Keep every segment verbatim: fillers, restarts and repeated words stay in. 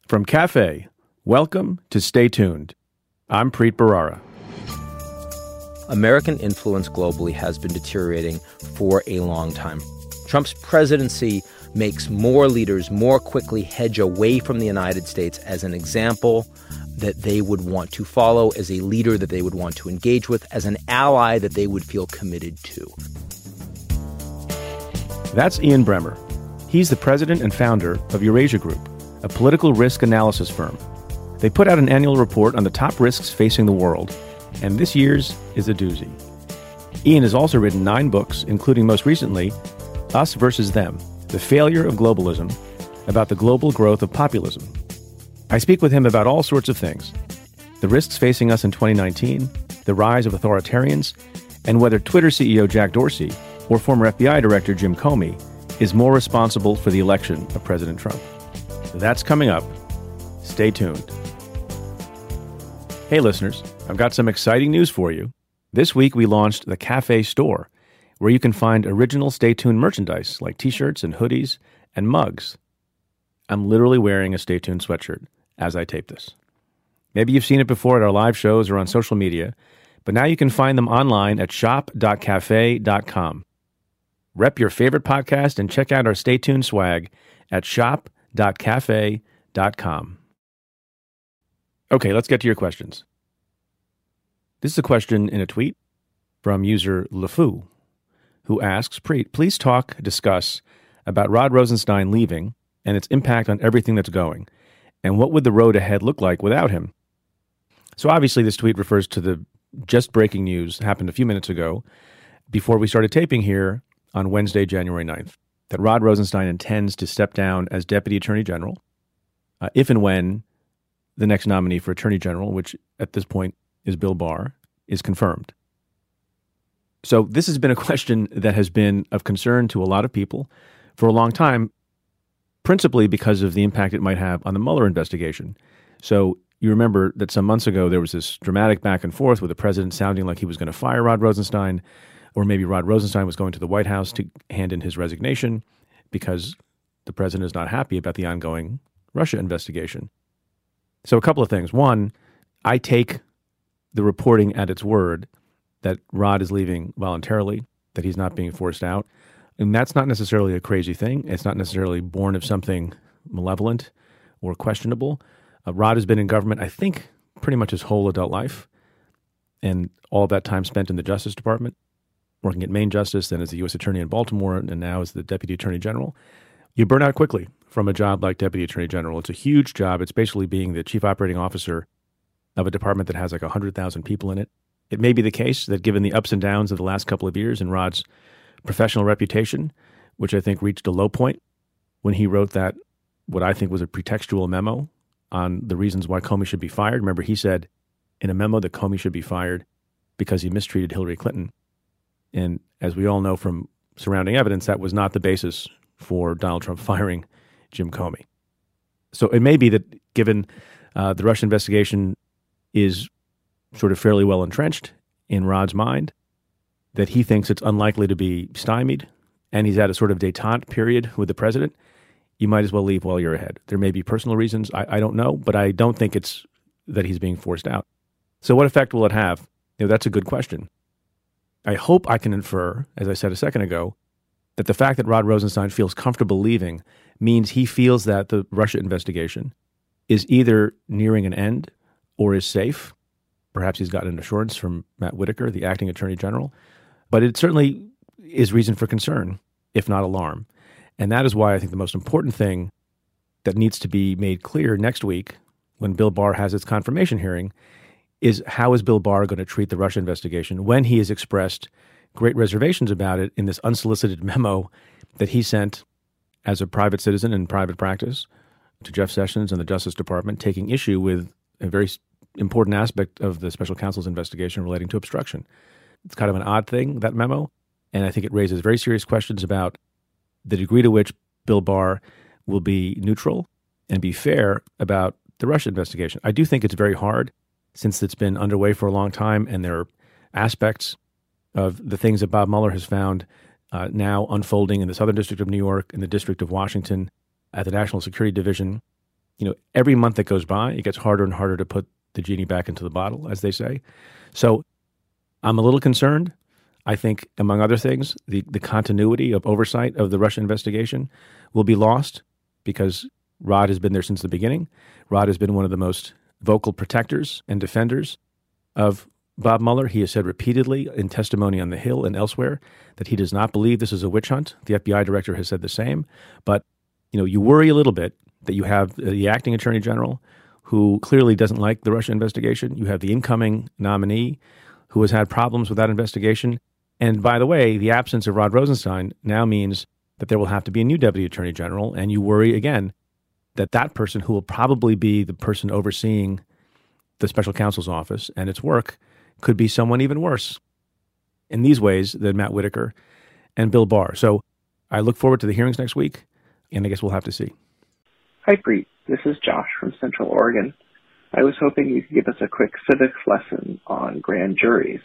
From Cafe, welcome to Stay Tuned. I'm Preet Bharara. American influence globally has been deteriorating for a long time. Trump's presidency makes more leaders more quickly hedge away from the United States as an example that they would want to follow, as a leader that they would want to engage with, as an ally that they would feel committed to. That's Ian Bremmer. He's the president and founder of Eurasia Group, a political risk analysis firm. They put out an annual report on the top risks facing the world, and this year's is a doozy. Ian has also written nine books, including most recently, Us versus Them, The Failure of Globalism, about the global growth of populism. I speak with him about all sorts of things: the risks facing us in twenty nineteen, the rise of authoritarians, and whether Twitter C E O Jack Dorsey or former F B I Director Jim Comey is more responsible for the election of President Trump. That's coming up. Stay tuned. Hey listeners, I've got some exciting news for you. This week we launched the Cafe Store, where you can find original Stay Tuned merchandise like t-shirts and hoodies and mugs. I'm literally wearing a Stay Tuned sweatshirt as I tape this. Maybe you've seen it before at our live shows or on social media, but now you can find them online at shop dot cafe dot com. Rep your favorite podcast and check out our Stay Tuned swag at shop dot cafe dot com. Okay, let's get to your questions. This is a question in a tweet from user LeFou, who asks, Preet, please talk, discuss about Rod Rosenstein leaving and its impact on everything that's going, and what would the road ahead look like without him? So obviously this tweet refers to the just breaking news happened a few minutes ago before we started taping here on Wednesday, January ninth, that Rod Rosenstein intends to step down as Deputy Attorney General uh, if and when the next nominee for Attorney General, which at this point is Bill Barr, is confirmed. So this has been a question that has been of concern to a lot of people for a long time, principally because of the impact it might have on the Mueller investigation. So you remember that some months ago there was this dramatic back and forth with the president sounding like he was going to fire Rod Rosenstein, or maybe Rod Rosenstein was going to the White House to hand in his resignation because the president is not happy about the ongoing Russia investigation. So a couple of things. One, I take the reporting at its word that Rod is leaving voluntarily, that he's not being forced out. And that's not necessarily a crazy thing. It's not necessarily born of something malevolent or questionable. Uh, Rod has been in government, I think, pretty much his whole adult life, and all that time spent in the Justice Department, working at Main Justice, then as the U S Attorney in Baltimore, and now as the Deputy Attorney General. You burn out quickly from a job like Deputy Attorney General. It's a huge job. It's basically being the chief operating officer of a department that has like one hundred thousand people in it. It may be the case that given the ups and downs of the last couple of years in Rod's professional reputation, which I think reached a low point when he wrote that, what I think was a pretextual memo on the reasons why Comey should be fired. Remember, he said in a memo that Comey should be fired because he mistreated Hillary Clinton. And as we all know from surrounding evidence, that was not the basis for Donald Trump firing Jim Comey. So it may be that given uh, the Russia investigation is sort of fairly well entrenched in Rod's mind, that he thinks it's unlikely to be stymied, and he's at a sort of détente period with the president. You might as well leave while you're ahead. There may be personal reasons. I, I don't know, but I don't think it's that he's being forced out. So what effect will it have? You know, that's a good question. I hope I can infer, as I said a second ago, that the fact that Rod Rosenstein feels comfortable leaving means he feels that the Russia investigation is either nearing an end or is safe. Perhaps he's gotten an assurance from Matt Whitaker, the acting attorney general. But it certainly is reason for concern, if not alarm. And that is why I think the most important thing that needs to be made clear next week when Bill Barr has its confirmation hearing is how is Bill Barr going to treat the Russia investigation when he has expressed great reservations about it in this unsolicited memo that he sent as a private citizen in private practice to Jeff Sessions and the Justice Department, taking issue with a very important aspect of the special counsel's investigation relating to obstruction. It's kind of an odd thing, that memo, and I think it raises very serious questions about the degree to which Bill Barr will be neutral and be fair about the Russia investigation. I do think it's very hard since it's been underway for a long time, and there are aspects of the things that Bob Mueller has found uh, now unfolding in the Southern District of New York, in the District of Washington, at the National Security Division, you know, every month that goes by, it gets harder and harder to put the genie back into the bottle, as they say. So I'm a little concerned. I think, among other things, the, the continuity of oversight of the Russia investigation will be lost because Rod has been there since the beginning. Rod has been one of the most vocal protectors and defenders of Bob Mueller. He has said repeatedly in testimony on the Hill and elsewhere that he does not believe this is a witch hunt. The F B I director has said the same. But, you know, you worry a little bit that you have the acting attorney general who clearly doesn't like the Russia investigation. You have the incoming nominee who has had problems with that investigation. And by the way, the absence of Rod Rosenstein now means that there will have to be a new deputy attorney general. And you worry again that that person, who will probably be the person overseeing the special counsel's office and its work, could be someone even worse in these ways than Matt Whitaker and Bill Barr. So I look forward to the hearings next week, and I guess we'll have to see. Hi, Preet. This is Josh from Central Oregon. I was hoping you could give us a quick civics lesson on grand juries.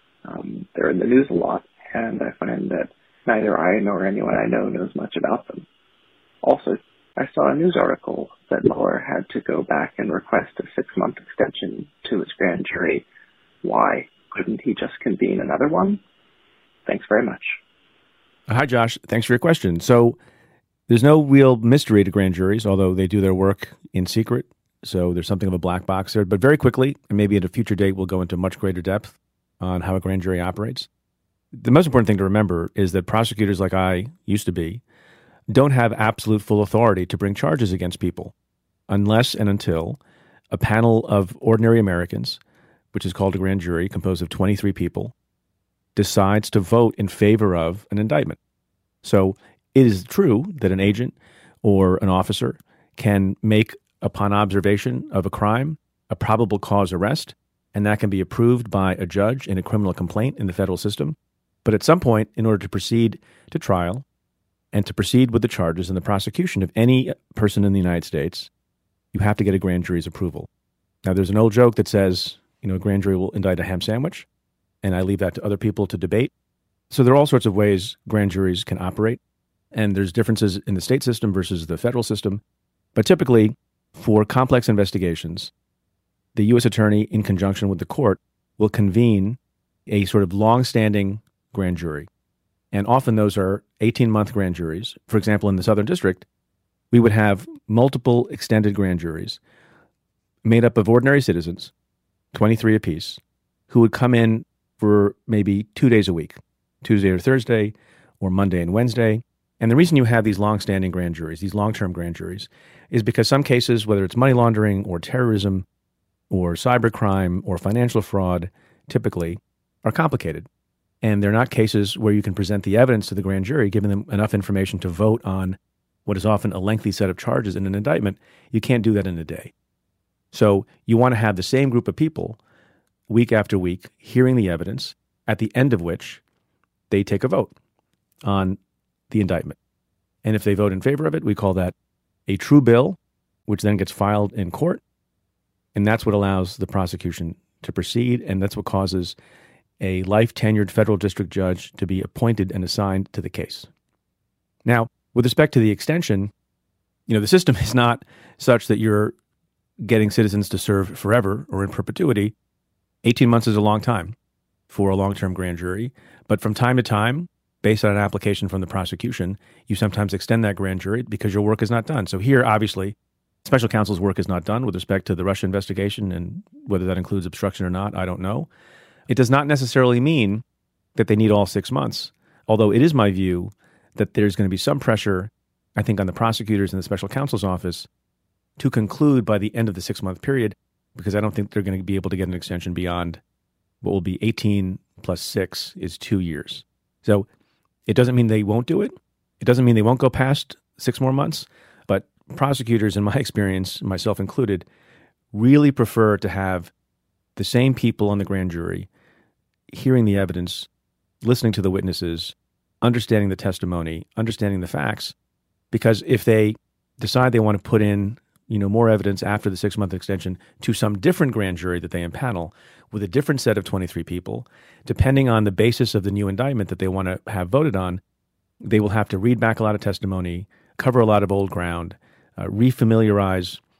Um, they're in the news a lot, and I find that neither I nor anyone I know knows much about them. Also, I saw a news article that Mueller had to go back and request a six-month extension to his grand jury. Why? Couldn't he just convene another one? Thanks very much. Hi, Josh. Thanks for your question. So there's no real mystery to grand juries, although they do their work in secret. So there's something of a black box there. But very quickly, and maybe at a future date, we'll go into much greater depth on how a grand jury operates. The most important thing to remember is that prosecutors like I used to be don't have absolute full authority to bring charges against people unless and until a panel of ordinary Americans, which is called a grand jury, composed of twenty-three people, decides to vote in favor of an indictment. So it is true that an agent or an officer can make, upon observation of a crime, a probable cause arrest, and that can be approved by a judge in a criminal complaint in the federal system. But at some point, in order to proceed to trial and to proceed with the charges and the prosecution of any person in the United States, you have to get a grand jury's approval. Now, there's an old joke that says, you know, a grand jury will indict a ham sandwich, and I leave that to other people to debate. So there are all sorts of ways grand juries can operate, and there's differences in the state system versus the federal system. But typically, for complex investigations, the U S attorney, in conjunction with the court, will convene a sort of long-standing grand jury. And often those are eighteen-month grand juries. For example, in the Southern District, we would have multiple extended grand juries made up of ordinary citizens, twenty-three apiece, who would come in for maybe two days a week, Tuesday or Thursday, or Monday and Wednesday. And the reason you have these long-standing grand juries, these long-term grand juries, is because some cases, whether it's money laundering or terrorism or cybercrime or financial fraud, typically are complicated. And they're not cases where you can present the evidence to the grand jury, giving them enough information to vote on what is often a lengthy set of charges in an indictment. You can't do that in a day. So you want to have the same group of people week after week hearing the evidence, at the end of which they take a vote on the indictment. And if they vote in favor of it, we call that a true bill, which then gets filed in court. And that's what allows the prosecution to proceed. And that's what causes a life-tenured federal district judge to be appointed and assigned to the case. Now, with respect to the extension, you know, the system is not such that you're getting citizens to serve forever or in perpetuity. eighteen months is a long time for a long-term grand jury. But from time to time, based on an application from the prosecution, you sometimes extend that grand jury because your work is not done. So here, obviously, special counsel's work is not done with respect to the Russia investigation, and whether that includes obstruction or not, I don't know. It does not necessarily mean that they need all six months, although it is my view that there's going to be some pressure, I think, on the prosecutors in the special counsel's office to conclude by the end of the six-month period, because I don't think they're going to be able to get an extension beyond what will be eighteen plus six is two years. So it doesn't mean they won't do it. It doesn't mean they won't go past six more months, but prosecutors, in my experience, myself included, really prefer to have the same people on the grand jury hearing the evidence, listening to the witnesses, understanding the testimony, understanding the facts, because if they decide they want to put in, you know, more evidence after the six-month extension to some different grand jury that they impanel with a different set of twenty-three people, depending on the basis of the new indictment that they want to have voted on, they will have to read back a lot of testimony, cover a lot of old ground, uh, refamiliarize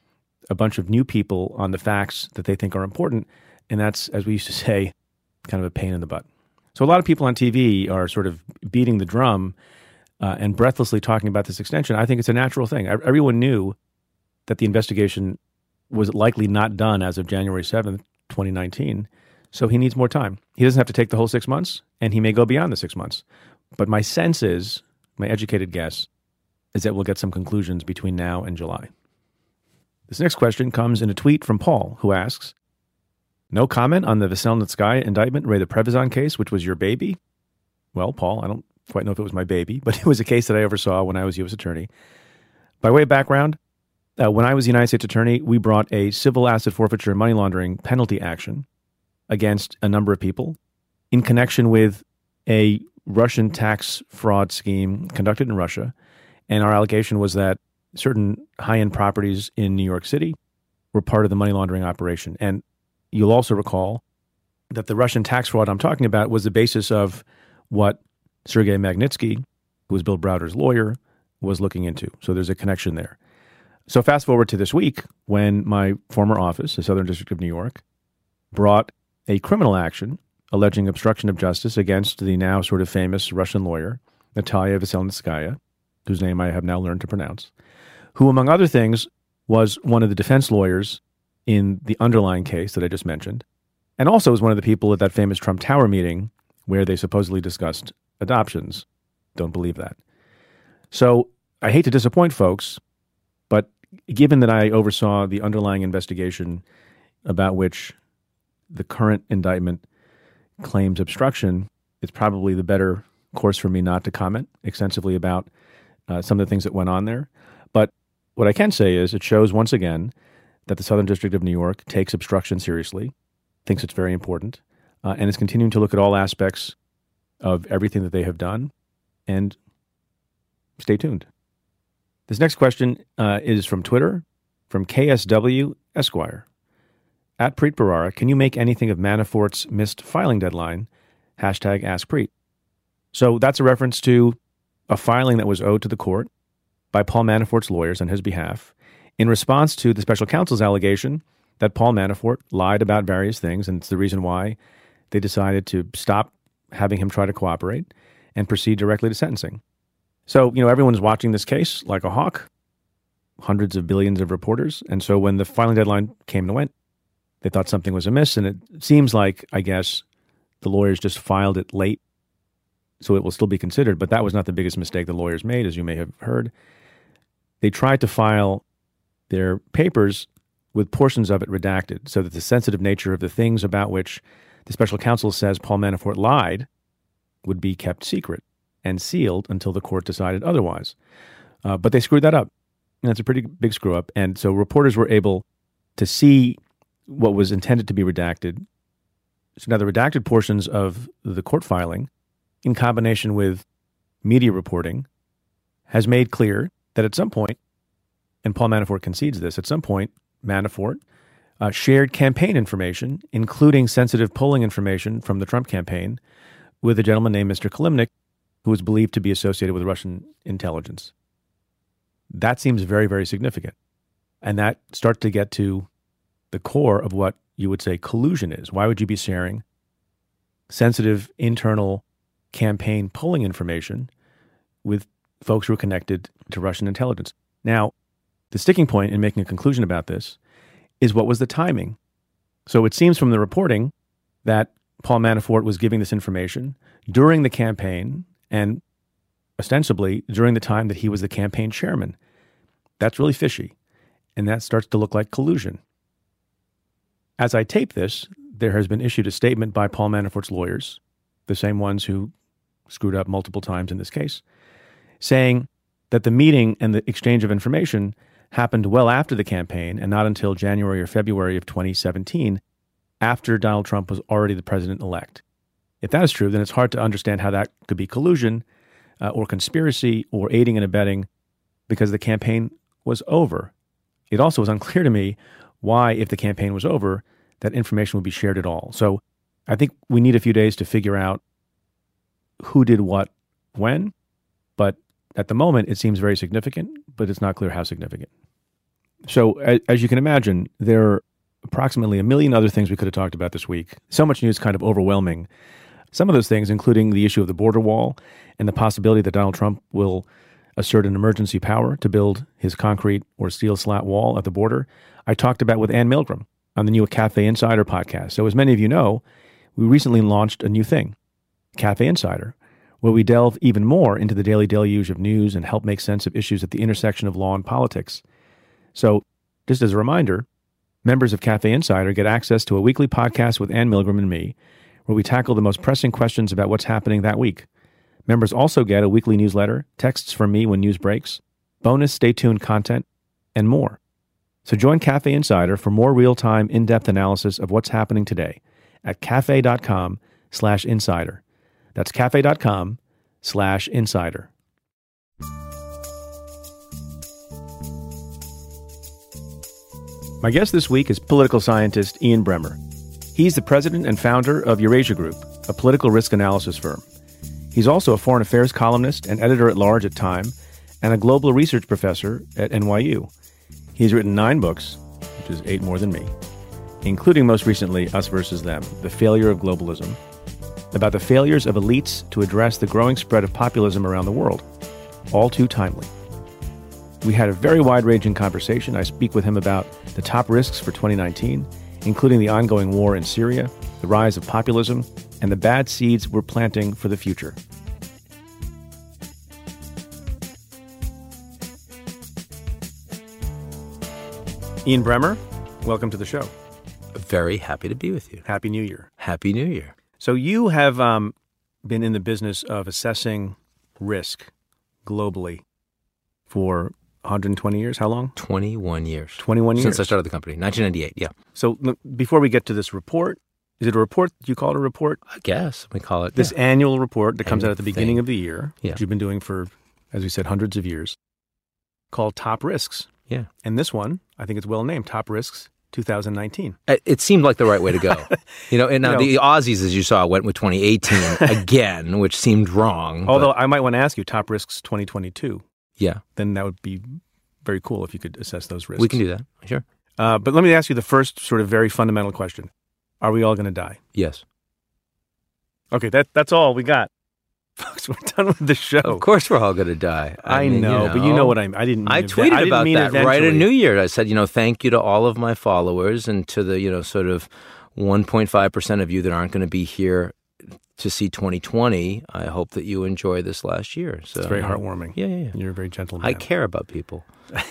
a bunch of new people on the facts that they think are important. And that's, as we used to say, kind of a pain in the butt. So a lot of people on T V are sort of beating the drum uh, and breathlessly talking about this extension. I think it's a natural thing. Everyone knew that the investigation was likely not done as of January seventh, twenty nineteen. So he needs more time. He doesn't have to take the whole six months, and he may go beyond the six months. But my sense is, my educated guess, is that we'll get some conclusions between now and July. This next question comes in a tweet from Paul, who asks, no comment on the Veselnitskaya indictment, Ray the Prevezon case, which was your baby? Well, Paul, I don't quite know if it was my baby, but it was a case that I oversaw when I was U S attorney. By way of background, uh, when I was the United States attorney, we brought a civil asset forfeiture and money laundering penalty action against a number of people in connection with a Russian tax fraud scheme conducted in Russia. And our allegation was that certain high-end properties in New York City were part of the money laundering operation. And you'll also recall that the Russian tax fraud I'm talking about was the basis of what Sergei Magnitsky, who was Bill Browder's lawyer, was looking into. So there's a connection there. So fast forward to this week when my former office, the Southern District of New York, brought a criminal action alleging obstruction of justice against the now sort of famous Russian lawyer, Natalia Veselnitskaya, whose name I have now learned to pronounce, who, among other things, was one of the defense lawyers in the underlying case that I just mentioned, and also was one of the people at that famous Trump Tower meeting where they supposedly discussed adoptions. Don't believe that. So I hate to disappoint folks, but given that I oversaw the underlying investigation about which the current indictment claims obstruction, it's probably the better course for me not to comment extensively about uh, some of the things that went on there. But what I can say is it shows once again that the Southern District of New York takes obstruction seriously, thinks it's very important, uh, and is continuing to look at all aspects of everything that they have done. And stay tuned. This next question uh, is from Twitter, from K S W Esquire. At Preet Bharara, can you make anything of Manafort's missed filing deadline? Hashtag Ask Preet. So that's a reference to a filing that was owed to the court by Paul Manafort's lawyers on his behalf in response to the special counsel's allegation that Paul Manafort lied about various things, and it's the reason why they decided to stop having him try to cooperate and proceed directly to sentencing. So, you know, everyone's watching this case like a hawk, hundreds of billions of reporters, and so when the filing deadline came and went, they thought something was amiss, and it seems like, I guess, the lawyers just filed it late, so it will still be considered. But that was not the biggest mistake the lawyers made, as you may have heard. They tried to file their papers with portions of it redacted, so that the sensitive nature of the things about which the special counsel says Paul Manafort lied would be kept secret and sealed until the court decided otherwise. Uh, but they screwed that up. And that's a pretty big screw up. And so reporters were able to see what was intended to be redacted. So now the redacted portions of the court filing, in combination with media reporting, has made clear that at some point, and Paul Manafort concedes this, at some point, Manafort uh, shared campaign information, including sensitive polling information from the Trump campaign, with a gentleman named Mister Kilimnik, who was believed to be associated with Russian intelligence. That seems very, very significant. And that starts to get to the core of what you would say collusion is. Why would you be sharing sensitive internal campaign polling information with folks who are connected to Russian intelligence? Now, the sticking point in making a conclusion about this is what was the timing. So it seems from the reporting that Paul Manafort was giving this information during the campaign and ostensibly during the time that he was the campaign chairman. That's really fishy, and that starts to look like collusion. As I tape this, there has been issued a statement by Paul Manafort's lawyers, the same ones who screwed up multiple times in this case, saying that the meeting and the exchange of information happened well after the campaign and not until January or February of twenty seventeen, after Donald Trump was already the president-elect. If that is true, then it's hard to understand how that could be collusion uh, or conspiracy or aiding and abetting, because the campaign was over. It also was unclear to me why, if the campaign was over, that information would be shared at all. So I think we need a few days to figure out who did what when, but at the moment it seems very significant, but it's not clear how significant. So a- as you can imagine, there are approximately a million other things we could have talked about this week. So much news, kind of overwhelming. Some of those things, including the issue of the border wall and the possibility that Donald Trump will assert an emergency power to build his concrete or steel slat wall at the border, I talked about with Ann Milgram on the new Cafe Insider podcast. So as many of you know, we recently launched a new thing, Cafe Insider, where we delve even more into the daily deluge of news and help make sense of issues at the intersection of law and politics. So just as a reminder, members of Cafe Insider get access to a weekly podcast with Ann Milgram and me, where we tackle the most pressing questions about what's happening that week. Members also get a weekly newsletter, texts from me when news breaks, bonus stay tuned content, and more. So join Cafe Insider for more real-time, in-depth analysis of what's happening today at cafe.com slash insider. That's cafe.com slash insider. My guest this week is political scientist Ian Bremmer. He's the president and founder of Eurasia Group, a political risk analysis firm. He's also a foreign affairs columnist and editor-at-large at Time, and a global research professor at N Y U. He's written nine books, which is eight more than me, including most recently Us Versus Them, The Failure of Globalism, about the failures of elites to address the growing spread of populism around the world. All too timely. We had a very wide-ranging conversation. I speak with him about the top risks for twenty nineteen, including the ongoing war in Syria, the rise of populism, and the bad seeds we're planting for the future. Ian Bremmer, welcome to the show. Very happy to be with you. Happy New Year. Happy New Year. So you have um, been in the business of assessing risk globally for one hundred twenty years. How long? twenty-one years. twenty-one years. Since I started the company. nineteen ninety-eight, yeah. So look, before we get to this report, is it a report? Do you call it a report? I guess we call it. This yeah. annual report that comes out at the Thing. beginning of the year, Yeah. which you've been doing for, as we said, hundreds of years, called Top Risks. Yeah. And this one, I think it's well named, Top Risks twenty nineteen. It, it seemed like the right way to go. You know, and now You know- the Aussies, as you saw, went with twenty eighteen again, which seemed wrong. Although but, I might want to ask you, Top Risks twenty twenty-two, yeah, then that would be very cool if you could assess those risks. we can do that. Sure. Uh, but let me ask you the first sort of very fundamental question. Are we all going to die? Yes. Okay, that that's all we got. Folks, we're done with the show. Of course we're all going to die. I, mean, know, but you know what I mean. I didn't mean I ev- tweeted I didn't about mean that right eventually. at New Year. I said, you know, thank you to all of my followers and to the, you know, sort of one point five percent of you that aren't going to be here to see twenty twenty. I hope that you enjoy this last year. So It's very heartwarming. Yeah, yeah, yeah. You're a very gentle man. I care about people.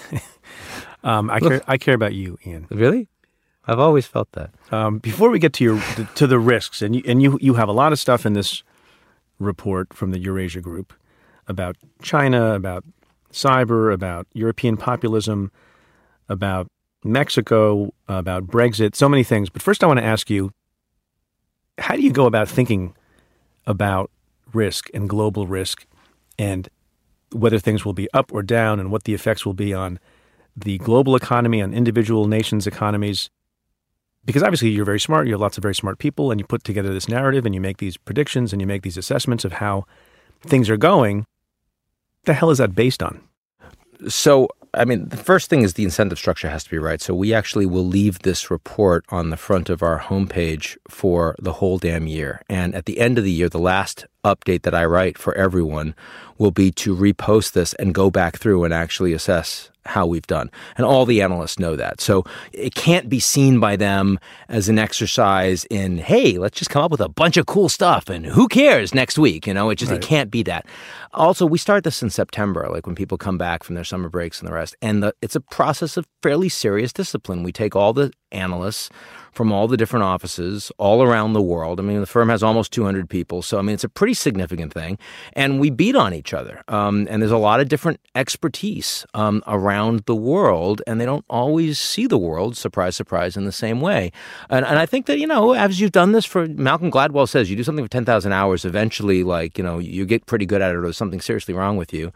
Um, I care. I care about you, Ian. Really? I've always felt that. Um, before we get to your to the risks, and you, and you you have a lot of stuff in this report from the Eurasia Group about China, about cyber, about European populism, about Mexico, about Brexit, so many things. But first, I want to ask you, how do you go about thinking about risk and global risk, and whether things will be up or down, and what the effects will be on the global economy, on individual nations' economies? Because obviously you're very smart, you have lots of very smart people, and you put together this narrative and you make these predictions and you make these assessments of how things are going. What the hell is that based on? So, I mean, the first thing is the incentive structure has to be right. So we actually will leave this report on the front of our homepage for the whole damn year. And at the end of the year, the last update that I write for everyone will be to repost this and go back through and actually assess how we've done. And all the analysts know that. So it can't be seen by them as an exercise in, hey, let's just come up with a bunch of cool stuff and who cares next week? You know, it just, Right. it can't be that. Also, we start this in September, like when people come back from their summer breaks and the rest. And the, it's a process of fairly serious discipline. We take all the analysts from all the different offices all around the world. I mean, the firm has almost two hundred people. So, I mean, it's a pretty significant thing. And we beat on each other. Um, and there's a lot of different expertise um, around the world. And they don't always see the world, surprise, surprise, in the same way. And, and I think that, you know, as you've done this for, Malcolm Gladwell says, you do something for ten thousand hours, eventually, like, you know, you get pretty good at it or there's something seriously wrong with you.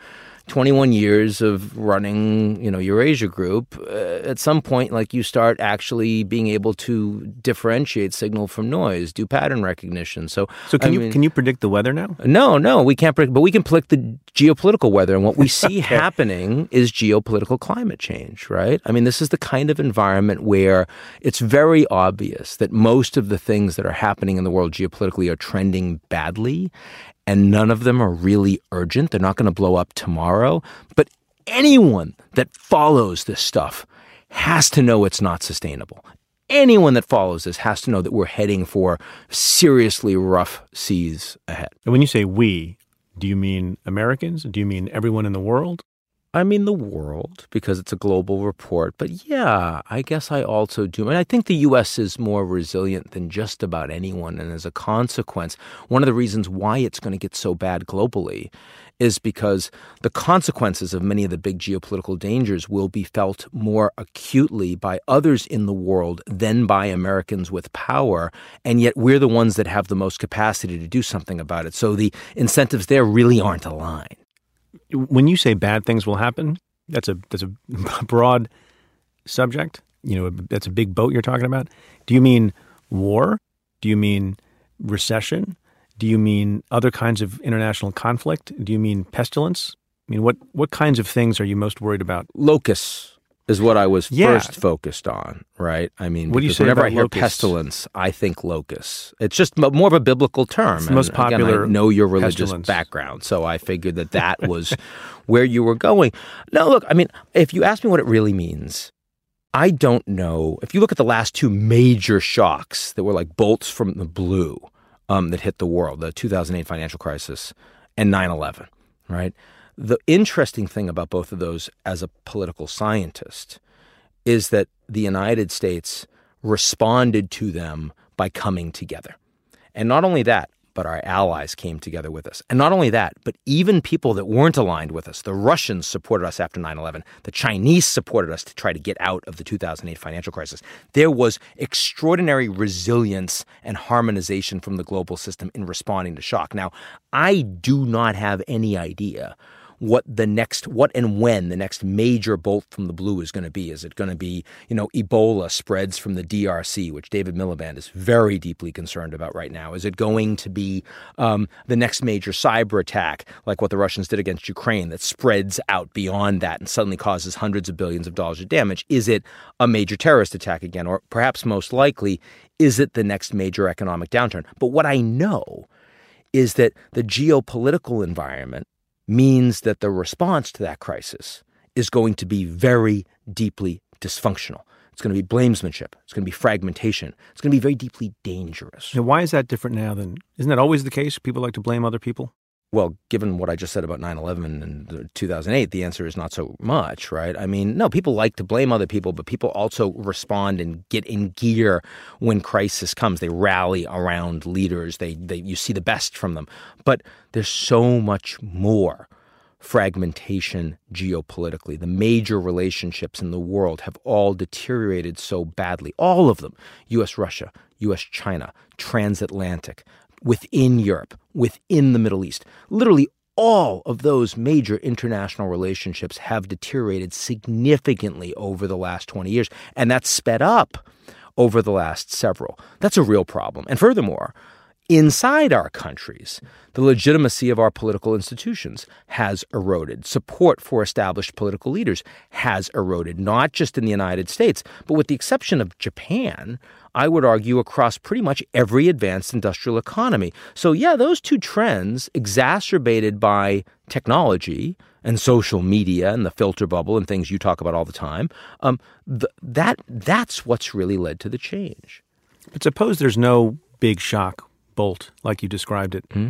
twenty-one years of running, you know, Eurasia Group, uh, at some point, like you start actually being able to differentiate signal from noise, do pattern recognition. So, so can I you mean, can you predict the weather now? No, no, we can't predict, but we can predict the geopolitical weather. And what we see okay. happening is geopolitical climate change, right? I mean, this is the kind of environment where it's very obvious that most of the things that are happening in the world geopolitically are trending badly, and none of them are really urgent. They're not going to blow up tomorrow. But anyone that follows this stuff has to know it's not sustainable. Anyone that follows this has to know that we're heading for seriously rough seas ahead. And when you say we, do you mean Americans? Do you mean everyone in the world? I mean the world, because it's a global report. But yeah, I guess I also do. And I think the U S is more resilient than just about anyone. And as a consequence, one of the reasons why it's going to get so bad globally is because the consequences of many of the big geopolitical dangers will be felt more acutely by others in the world than by Americans with power. And yet we're the ones that have the most capacity to do something about it. So the incentives there really aren't aligned. When you say bad things will happen, that's a that's a broad subject. You know, that's a big boat you're talking about. Do you mean war? Do you mean recession? Do you mean other kinds of international conflict? Do you mean pestilence? I mean, what, what kinds of things are you most worried about? Locusts is what I was yeah. first focused on, right? I mean, what do you say whenever about I hear locusts? pestilence, I think locusts. It's just more of a biblical term. It's the most and popular again, I know your religious pestilence. background, so I figured that that was where you were going. No, look, I mean, if you ask me what it really means, I don't know. If you look at the last two major shocks that were like bolts from the blue um, that hit the world, the two thousand eight financial crisis and nine eleven, right? The interesting thing about both of those as a political scientist is that the United States responded to them by coming together. And not only that, but our allies came together with us. And not only that, but even people that weren't aligned with us. The Russians supported us after nine eleven. The Chinese supported us to try to get out of the two thousand eight financial crisis. There was extraordinary resilience and harmonization from the global system in responding to shock. Now, I do not have any idea what the next, what and when the next major bolt from the blue is going to be. Is it going to be, you know, Ebola spreads from the D R C, which David Miliband is very deeply concerned about right now? Is it going to be um, the next major cyber attack, like what the Russians did against Ukraine, that spreads out beyond that and suddenly causes hundreds of billions of dollars of damage? Is it a major terrorist attack again? Or perhaps most likely, is it the next major economic downturn? But what I know is that the geopolitical environment means that the response to that crisis is going to be very deeply dysfunctional. It's going to be blamesmanship. It's going to be fragmentation. It's going to be very deeply dangerous. Now, why is that different now than, isn't that always the case? People like to blame other people? Well, given what I just said about nine eleven and two thousand eight, the answer is not so much, right? I mean, no, people like to blame other people, but people also respond and get in gear when crisis comes. They rally around leaders. They, they, you see the best from them. But there's so much more fragmentation geopolitically. The major relationships in the world have all deteriorated so badly. All of them. U S Russia, U S China, transatlantic, within Europe, within the Middle East. Literally all of those major international relationships have deteriorated significantly over the last twenty years, and that's sped up over the last several. That's a real problem. And furthermore, inside our countries, the legitimacy of our political institutions has eroded. Support for established political leaders has eroded, not just in the United States, but with the exception of Japan, I would argue across pretty much every advanced industrial economy. So yeah, those two trends, exacerbated by technology and social media and the filter bubble and things you talk about all the time, um, th- that that's what's really led to the change. But suppose there's no big shock bolt, like you described it, mm-hmm.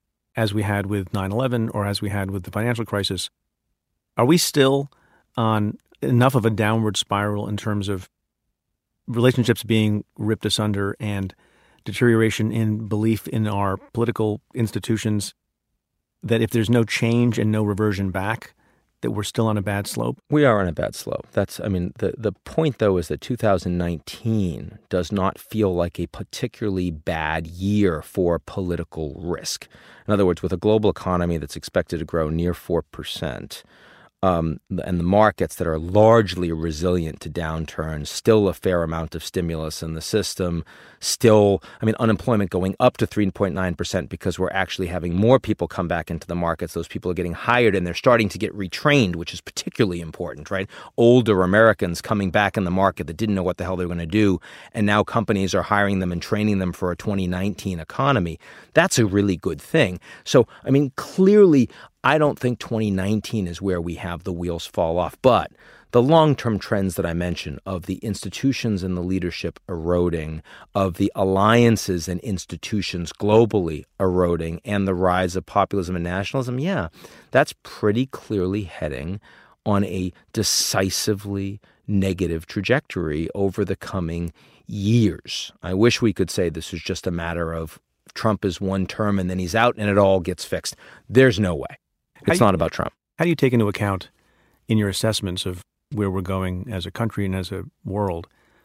as we had with nine eleven or as we had with the financial crisis. Are we still on enough of a downward spiral in terms of relationships being ripped asunder and deterioration in belief in our political institutions that if there's no change and no reversion back, that we're still on a bad slope? We are on a bad slope. That's, I mean, the, the point, though, is that two thousand nineteen does not feel like a particularly bad year for political risk. In other words, with a global economy that's expected to grow near four percent, Um, and the markets that are largely resilient to downturns, still a fair amount of stimulus in the system, still, I mean, unemployment going up to three point nine percent because we're actually having more people come back into the markets. Those people are getting hired and they're starting to get retrained, which is particularly important, right? Older Americans coming back in the market that didn't know what the hell they were going to do, and now companies are hiring them and training them for a twenty nineteen economy. That's a really good thing. So, I mean, clearly, I don't think twenty nineteen is where we have the wheels fall off. But the long-term trends that I mentioned of the institutions and the leadership eroding, of the alliances and institutions globally eroding, and the rise of populism and nationalism, yeah, that's pretty clearly heading on a decisively negative trajectory over the coming years. I wish we could say this is just a matter of Trump is one term and then he's out and it all gets fixed. There's no way. It's you, not about Trump. How do you take into account in your assessments of where we're going as a country and as a world,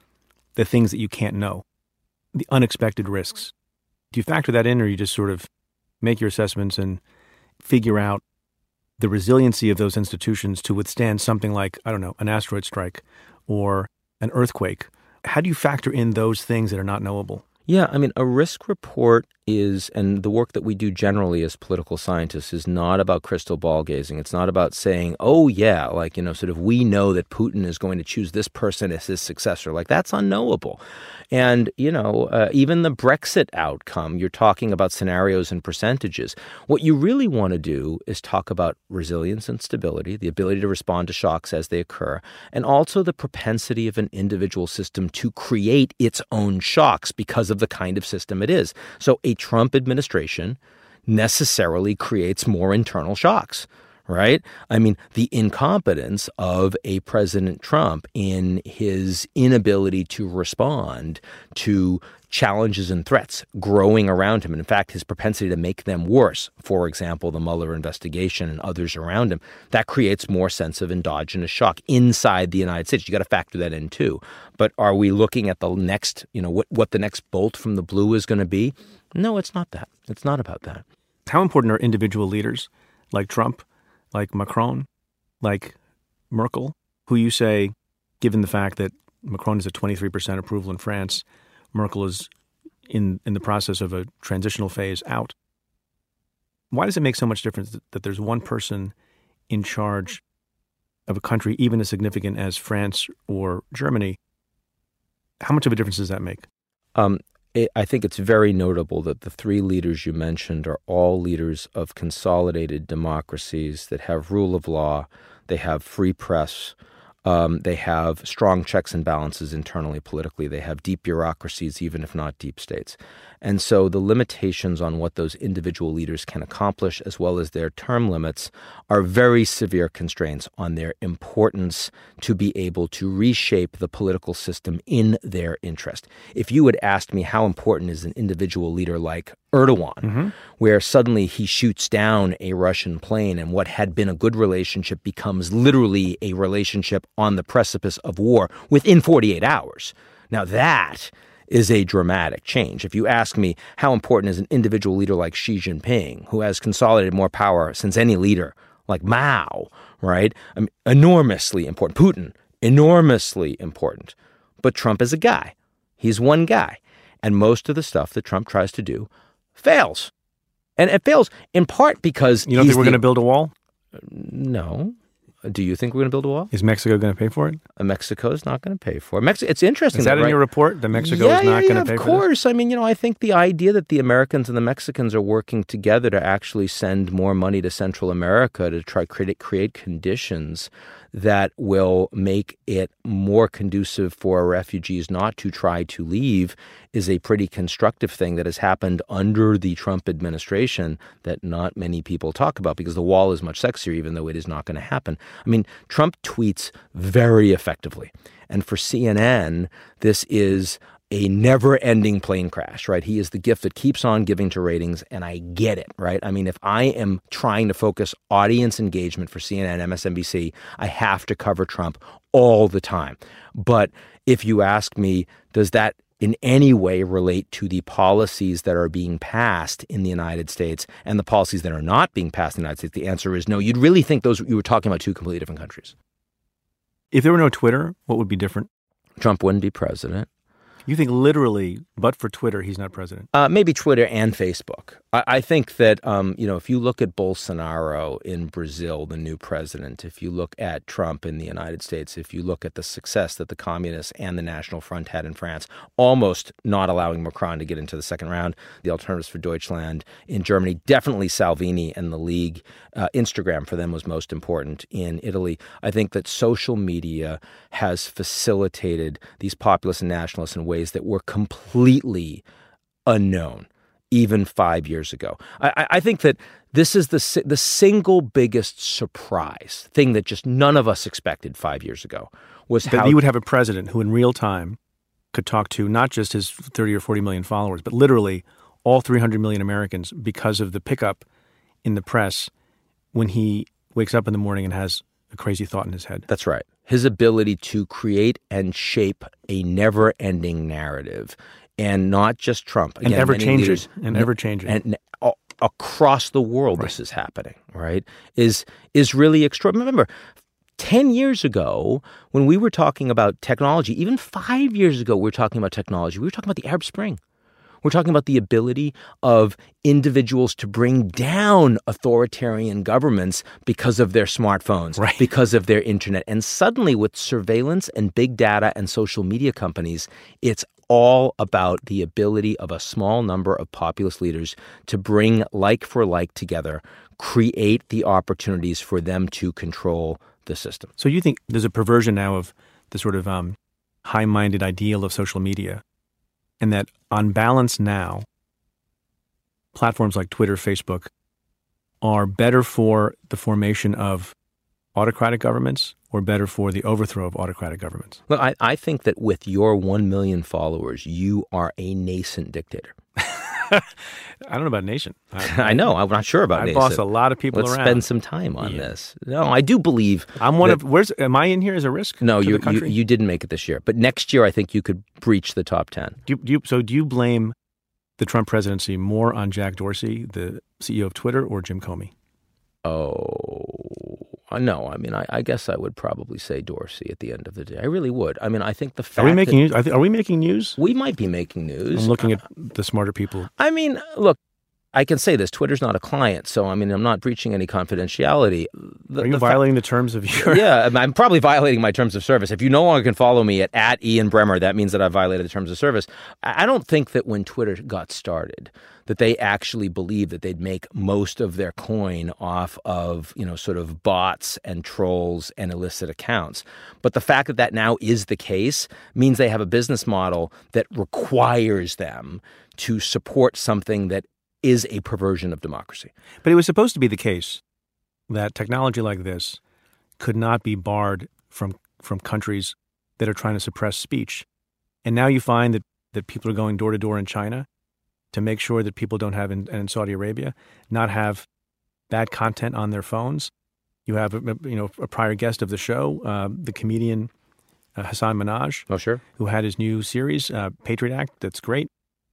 the things that you can't know, the unexpected risks? Do you factor that in, or you just sort of make your assessments and figure out the resiliency of those institutions to withstand something like, I don't know, an asteroid strike or an earthquake? How do you factor in those things that are not knowable? Yeah, I mean, a risk report is, and the work that we do generally as political scientists is not about crystal ball gazing. It's not about saying, oh, yeah, like, you know, sort of we know that Putin is going to choose this person as his successor. Like, that's unknowable. And, you know, uh, even the Brexit outcome, you're talking about scenarios and percentages. What you really want to do is talk about resilience and stability, the ability to respond to shocks as they occur, and also the propensity of an individual system to create its own shocks because of the kind of system it is. So a Trump administration necessarily creates more internal shocks, right? I mean, the incompetence of a President Trump in his inability to respond to challenges and threats growing around him, and in fact, his propensity to make them worse, for example, the Mueller investigation and others around him, that creates more sense of endogenous shock inside the United States. You got to factor that in too. But are we looking at the next, you know, what, what the next bolt from the blue is going to be? No, it's not that. It's not about that. How important are individual leaders like Trump, like Macron, like Merkel, who you say, given the fact that Macron is at twenty-three percent approval in France, Merkel is in, in the process of a transitional phase out. Why does it make so much difference that, that there's one person in charge of a country, even as significant as France or Germany? How much of a difference does that make? Um, it, I think it's very notable that the three leaders you mentioned are all leaders of consolidated democracies that have rule of law, they have free press, Um, they have strong checks and balances internally, politically. They have deep bureaucracies, even if not deep states. And so the limitations on what those individual leaders can accomplish, as well as their term limits, are very severe constraints on their importance to be able to reshape the political system in their interest. If you had asked me how important is an individual leader like Erdogan, mm-hmm. where suddenly he shoots down a Russian plane and what had been a good relationship becomes literally a relationship on the precipice of war within forty-eight hours. Now that is a dramatic change. If you ask me how important is an individual leader like Xi Jinping, who has consolidated more power since any leader like Mao, right? I mean, enormously important. Putin, enormously important. But Trump is a guy. He's one guy. And most of the stuff that Trump tries to do fails. And it fails in part because You don't think we're going to build a wall? No. Do you think we're going to build a wall? Is Mexico going to pay for it? Uh, Mexico is not going to pay for it. Mexico, it's interesting. Is that, that in right? your report, that Mexico yeah, is not yeah, going to yeah, pay for it? Of course. I mean, you know, I think the idea that the Americans and the Mexicans are working together to actually send more money to Central America to try create create conditions that will make it more conducive for refugees not to try to leave is a pretty constructive thing that has happened under the Trump administration that not many people talk about, because the wall is much sexier, even though it is not going to happen. I mean, Trump tweets very effectively. And for C N N, this is a never-ending plane crash, right? He is the gift that keeps on giving to ratings, and I get it, right? I mean, if I am trying to focus audience engagement for C N N, M S N B C, I have to cover Trump all the time. But if you ask me, does that in any way relate to the policies that are being passed in the United States and the policies that are not being passed in the United States? The answer is no. You'd really think those you were talking about two completely different countries. If there were no Twitter, what would be different? Trump wouldn't be president. You think literally, but for Twitter, he's not president? Uh, maybe Twitter and Facebook. I, I think that, um, you know, if you look at Bolsonaro in Brazil, the new president, if you look at Trump in the United States, if you look at the success that the Communists and the National Front had in France, almost not allowing Macron to get into the second round, the Alternatives for Deutschland in Germany, definitely Salvini and the League. Uh, Instagram for them was most important in Italy. I think that social media has facilitated these populists and nationalists in ways that were completely unknown even five years ago. I, I think that this is the the single biggest surprise thing that just none of us expected five years ago was that how you would have a president who in real time could talk to not just his thirty or forty million followers, but literally all three hundred million Americans because of the pickup in the press when he wakes up in the morning and has a crazy thought in his head. That's right. His ability to create and shape a never-ending narrative, and not just Trump. Again, and ever many changing. leaders, And ever changing. And uh, across the world, right. This is happening, right? Is is really extraordinary. Remember, ten years ago, when we were talking about technology, even five years ago, we were talking about technology. We were talking about the Arab Spring. We're talking about the ability of individuals to bring down authoritarian governments because of their smartphones, right. because of their internet. And suddenly with surveillance and big data and social media companies, it's all about the ability of a small number of populist leaders to bring like for like together, create the opportunities for them to control the system. So you think there's a perversion now of the sort of um, high-minded ideal of social media, and that on balance now, platforms like Twitter, Facebook are better for the formation of autocratic governments or better for the overthrow of autocratic governments? Look, I, I think that with your one million followers, you are a nascent dictator. I don't know about nation. I, I know. I'm not sure about I nascent. boss a lot of people Let's around. spend some time on yeah. this. No, I do believe I'm one that, of, where's, am I in here as a risk? No, to you, the country? you you didn't make it this year. But next year, I think you could breach the top ten. Do you, do you, so do you blame the Trump presidency more on Jack Dorsey, the C E O of Twitter, or Jim Comey? Oh, no. I mean, I, I guess I would probably say Dorsey at the end of the day. I really would. I mean, I think the fact Are we making that news? Are, th- are we making news? we might be making news. I'm looking at the smarter people. I mean, look, I can say this. Twitter's not a client, so, I mean, I'm not breaching any confidentiality. The, Are you the violating fa- the terms of your... Yeah, I'm probably violating my terms of service. If you no longer can follow me at, at Ian Bremmer, that means that I've violated the terms of service. I don't think that when Twitter got started, that they actually believed that they'd make most of their coin off of, you know, sort of bots and trolls and illicit accounts. But the fact that that now is the case means they have a business model that requires them to support something that is a perversion of democracy. But it was supposed to be the case that technology like this could not be barred from from countries that are trying to suppress speech. And now you find that, that people are going door to door in China to make sure that people don't have, in, in Saudi Arabia, not have bad content on their phones. You have, a, you know, a prior guest of the show, uh, the comedian uh, Hassan Minhaj, Oh, sure. who had his new series, uh, Patriot Act, that's great.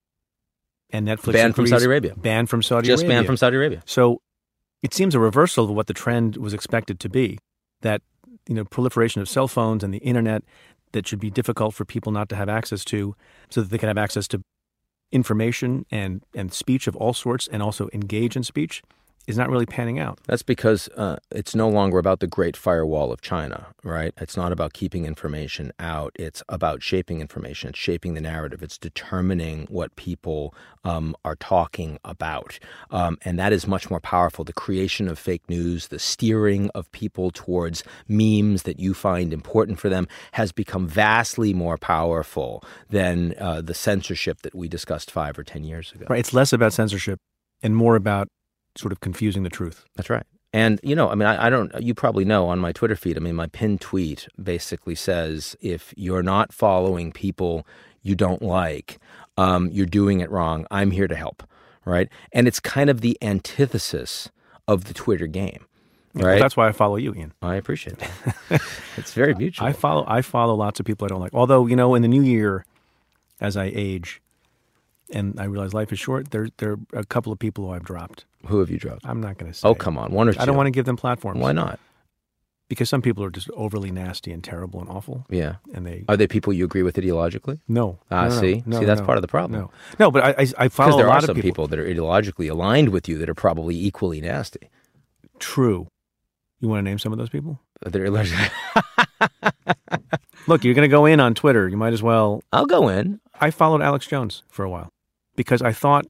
And Netflix Banned from agrees- Saudi Arabia. Banned from Saudi Just Arabia. banned from Saudi Arabia. So it seems a reversal of what the trend was expected to be, that, you know, proliferation of cell phones and the internet that should be difficult for people not to have access to so that they can have access to information and, and speech of all sorts and also engage in speech is not really panning out. That's because uh, it's no longer about the Great Firewall of China, right? It's not about keeping information out. It's about shaping information. It's shaping the narrative. It's determining what people um, are talking about. Um, and that is much more powerful. The creation of fake news, the steering of people towards memes that you find important for them has become vastly more powerful than uh, the censorship that we discussed five or ten years ago. Right. It's less about censorship and more about sort of confusing the truth. That's right. And, you know, I mean, I, I don't, you probably know on my Twitter feed, I mean, my pinned tweet basically says, if you're not following people you don't like, um, you're doing it wrong, I'm here to help, right? And it's kind of the antithesis of the Twitter game, right? Well, that's why I follow you, Ian. I appreciate that. It's very mutual. I follow I follow lots of people I don't like. Although, you know, in the new year, as I age and I realize life is short, there, there are a couple of people who I've dropped. Who have you dropped? I'm not going to say. Oh, come on. One or two. I don't want to give them platforms. Why not? Because some people are just overly nasty and terrible and awful. Yeah. And they Are they people you agree with ideologically? No. Ah, no, no, see? no, see, that's no, part of the problem. No. No, but I, I, I follow Because there a lot are of some people. people that are ideologically aligned with you that are probably equally nasty. True. You want to name some of those people? They're illogically... Look, you're going to go in on Twitter. You might as well. I'll go in. I followed Alex Jones for a while because I thought,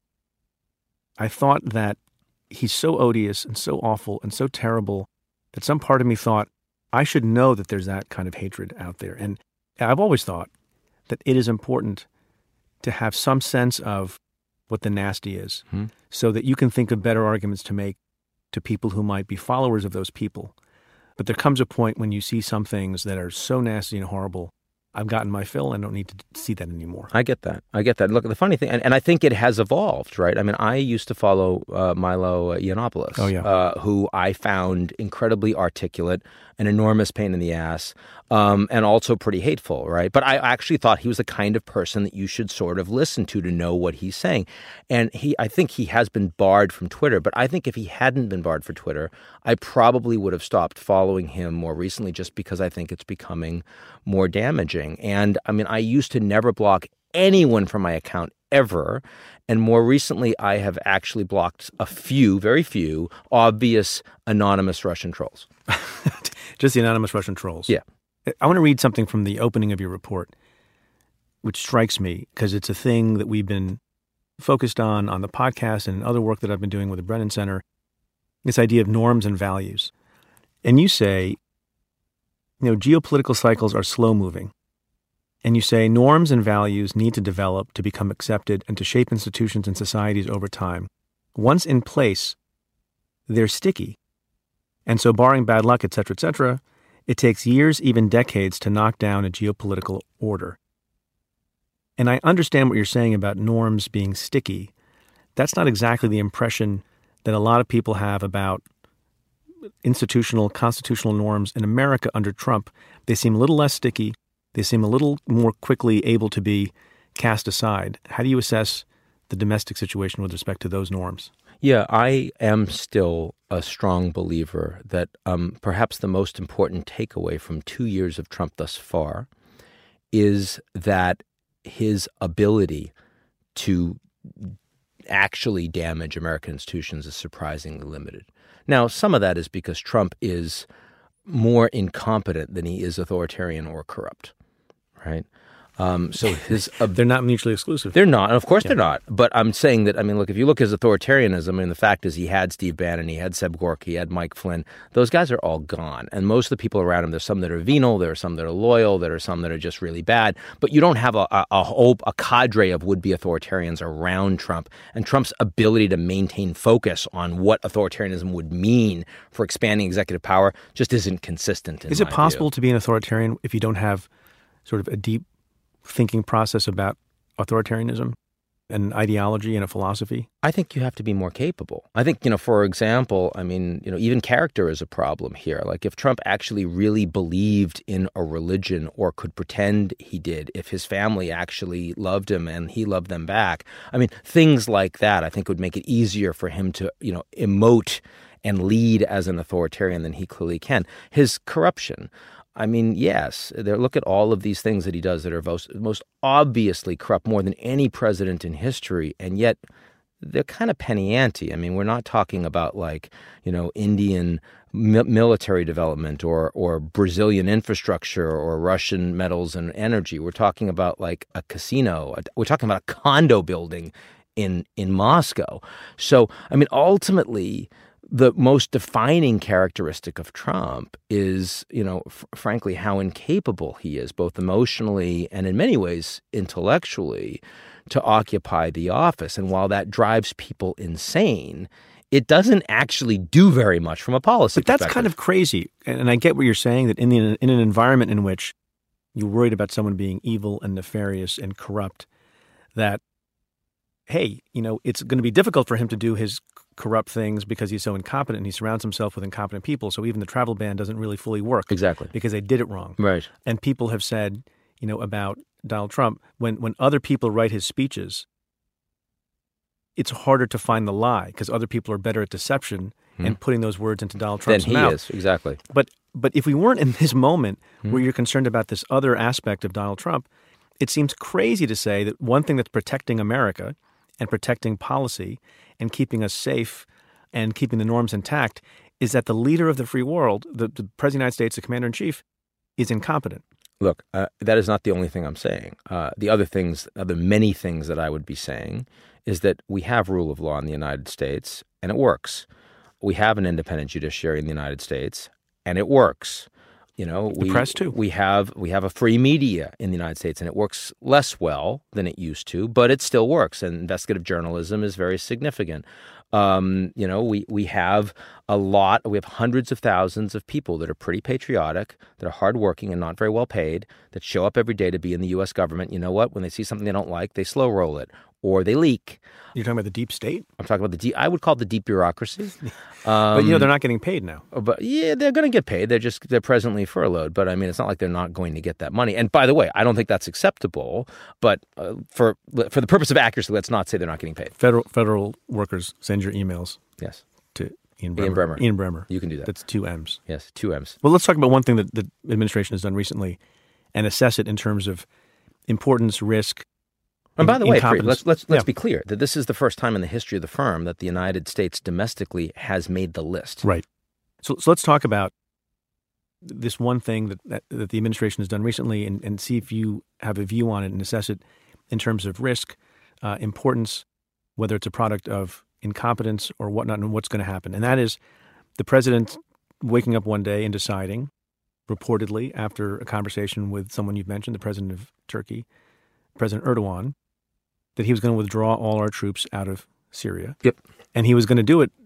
I thought that he's so odious and so awful and so terrible that some part of me thought I should know that there's that kind of hatred out there. And I've always thought that it is important to have some sense of what the nasty is hmm. so that you can think of better arguments to make to people who might be followers of those people. But there comes a point when you see some things that are so nasty and horrible, I've gotten my fill and don't need to see that anymore. I get that. I get that. Look, the funny thing, and, and I think it has evolved, right? I mean, I used to follow uh, Milo Yiannopoulos, oh, yeah. uh, who I found incredibly articulate, an enormous pain in the ass, um, and also pretty hateful, right? But I actually thought he was the kind of person that you should sort of listen to to know what he's saying. And he, I think he has been barred from Twitter, but I think if he hadn't been barred for Twitter, I probably would have stopped following him more recently just because I think it's becoming more damaging. And I mean, I used to never block anyone from my account ever. And more recently, I have actually blocked a few, very few, obvious anonymous Russian trolls. Just the anonymous Russian trolls. Yeah. I want to read something from the opening of your report, which strikes me because it's a thing that we've been focused on on the podcast and other work that I've been doing with the Brennan Center, this idea of norms and values. And you say, you know, geopolitical cycles are slow-moving. And you say norms and values need to develop to become accepted and to shape institutions and societies over time. Once in place, they're sticky. And so barring bad luck, et cetera, et cetera, it takes years, even decades, to knock down a geopolitical order. And I understand what you're saying about norms being sticky. That's not exactly the impression that a lot of people have about institutional, constitutional norms in America under Trump. They seem a little less sticky. They seem a little more quickly able to be cast aside. How do you assess the domestic situation with respect to those norms? Yeah, I am still a strong believer that um, perhaps the most important takeaway from two years of Trump thus far is that his ability to actually damage American institutions is surprisingly limited. Now, some of that is because Trump is more incompetent than he is authoritarian or corrupt, right? Um, so his uh, they're not mutually exclusive. They're not. Of course yeah. they're not. But I'm saying that, I mean, look, if you look at his authoritarianism, I mean, the fact is he had Steve Bannon, he had Seb Gorky, he had Mike Flynn. Those guys are all gone. And most of the people around him, there's some that are venal, there are some that are loyal, there are some that are just really bad. But you don't have a, a, a whole a cadre of would-be authoritarians around Trump. And Trump's ability to maintain focus on what authoritarianism would mean for expanding executive power just isn't consistent. In is it my possible view. to be an authoritarian if you don't have sort of a deep thinking process about authoritarianism and ideology and a philosophy? I think you have to be more capable. I think, you know, for example, I mean, you know, even character is a problem here. Like if Trump actually really believed in a religion or could pretend he did, if his family actually loved him and he loved them back, I mean, things like that I think would make it easier for him to, you know, emote and lead as an authoritarian than he clearly can. His corruption, I mean, yes, there, look at all of these things that he does that are most, most obviously corrupt more than any president in history, and yet they're kind of penny ante. I mean, we're not talking about like, you know, Indian mi- military development or or Brazilian infrastructure or Russian metals and energy. We're talking about like a casino. We're talking about a condo building in in Moscow. So, I mean, ultimately, the most defining characteristic of Trump is, you know, f- frankly, how incapable he is, both emotionally and in many ways intellectually, to occupy the office. And while that drives people insane, it doesn't actually do very much from a policy But that's perspective. kind of crazy. And I get what you're saying, that in, the, in an environment in which you're worried about someone being evil and nefarious and corrupt, that, hey, you know, it's going to be difficult for him to do his corrupt things because he's so incompetent and he surrounds himself with incompetent people. So even the travel ban doesn't really fully work. Exactly. Because they did it wrong. Right. And people have said, you know, about Donald Trump, when, when other people write his speeches, it's harder to find the lie because other people are better at deception hmm. and putting those words into Donald Trump's mouth. Than he is, exactly. But but if we weren't in this moment hmm. where you're concerned about this other aspect of Donald Trump, it seems crazy to say that one thing that's protecting America and protecting policy and keeping us safe and keeping the norms intact is that the leader of the free world, the, the President of the United States, the commander-in-chief, is incompetent. Look, uh, that is not the only thing I'm saying. Uh, the other things, other many things that I would be saying is that we have rule of law in the United States, and it works. We have an independent judiciary in the United States, and it works. You know, the we, press too. We have we have a free media in the United States, and it works less well than it used to, but it still works. And investigative journalism is very significant. Um, you know, we we have a lot. We have hundreds of thousands of people that are pretty patriotic, that are hardworking and not very well paid, that show up every day to be in the U S government. You know what? When they see something they don't like, they slow roll it or they leak. You're talking about the deep state? I'm talking about the deep, I would call it the deep bureaucracy. Um, but, you know, they're not getting paid now. But yeah, they're going to get paid. They're just, they're presently furloughed. But I mean, it's not like they're not going to get that money. And by the way, I don't think that's acceptable. But uh, for for the purpose of accuracy, let's not say they're not getting paid. Federal federal workers, send your emails. Yes. To Ian Bremmer. Ian Bremmer. Ian Bremmer. You can do that. That's two M's. Yes, two M's. Well, let's talk about one thing that the administration has done recently and assess it in terms of importance, risk. And by the way, let's let's let's yeah. be clear that this is the first time in the history of the firm that the United States domestically has made the list. Right. So, so let's talk about this one thing that, that, that the administration has done recently and, and see if you have a view on it and assess it in terms of risk, uh, importance, whether it's a product of incompetence or whatnot, and what's going to happen. And that is the president waking up one day and deciding, reportedly after a conversation with someone you've mentioned, the president of Turkey, President Erdogan, that he was going to withdraw all our troops out of Syria. Yep. And he was going to do it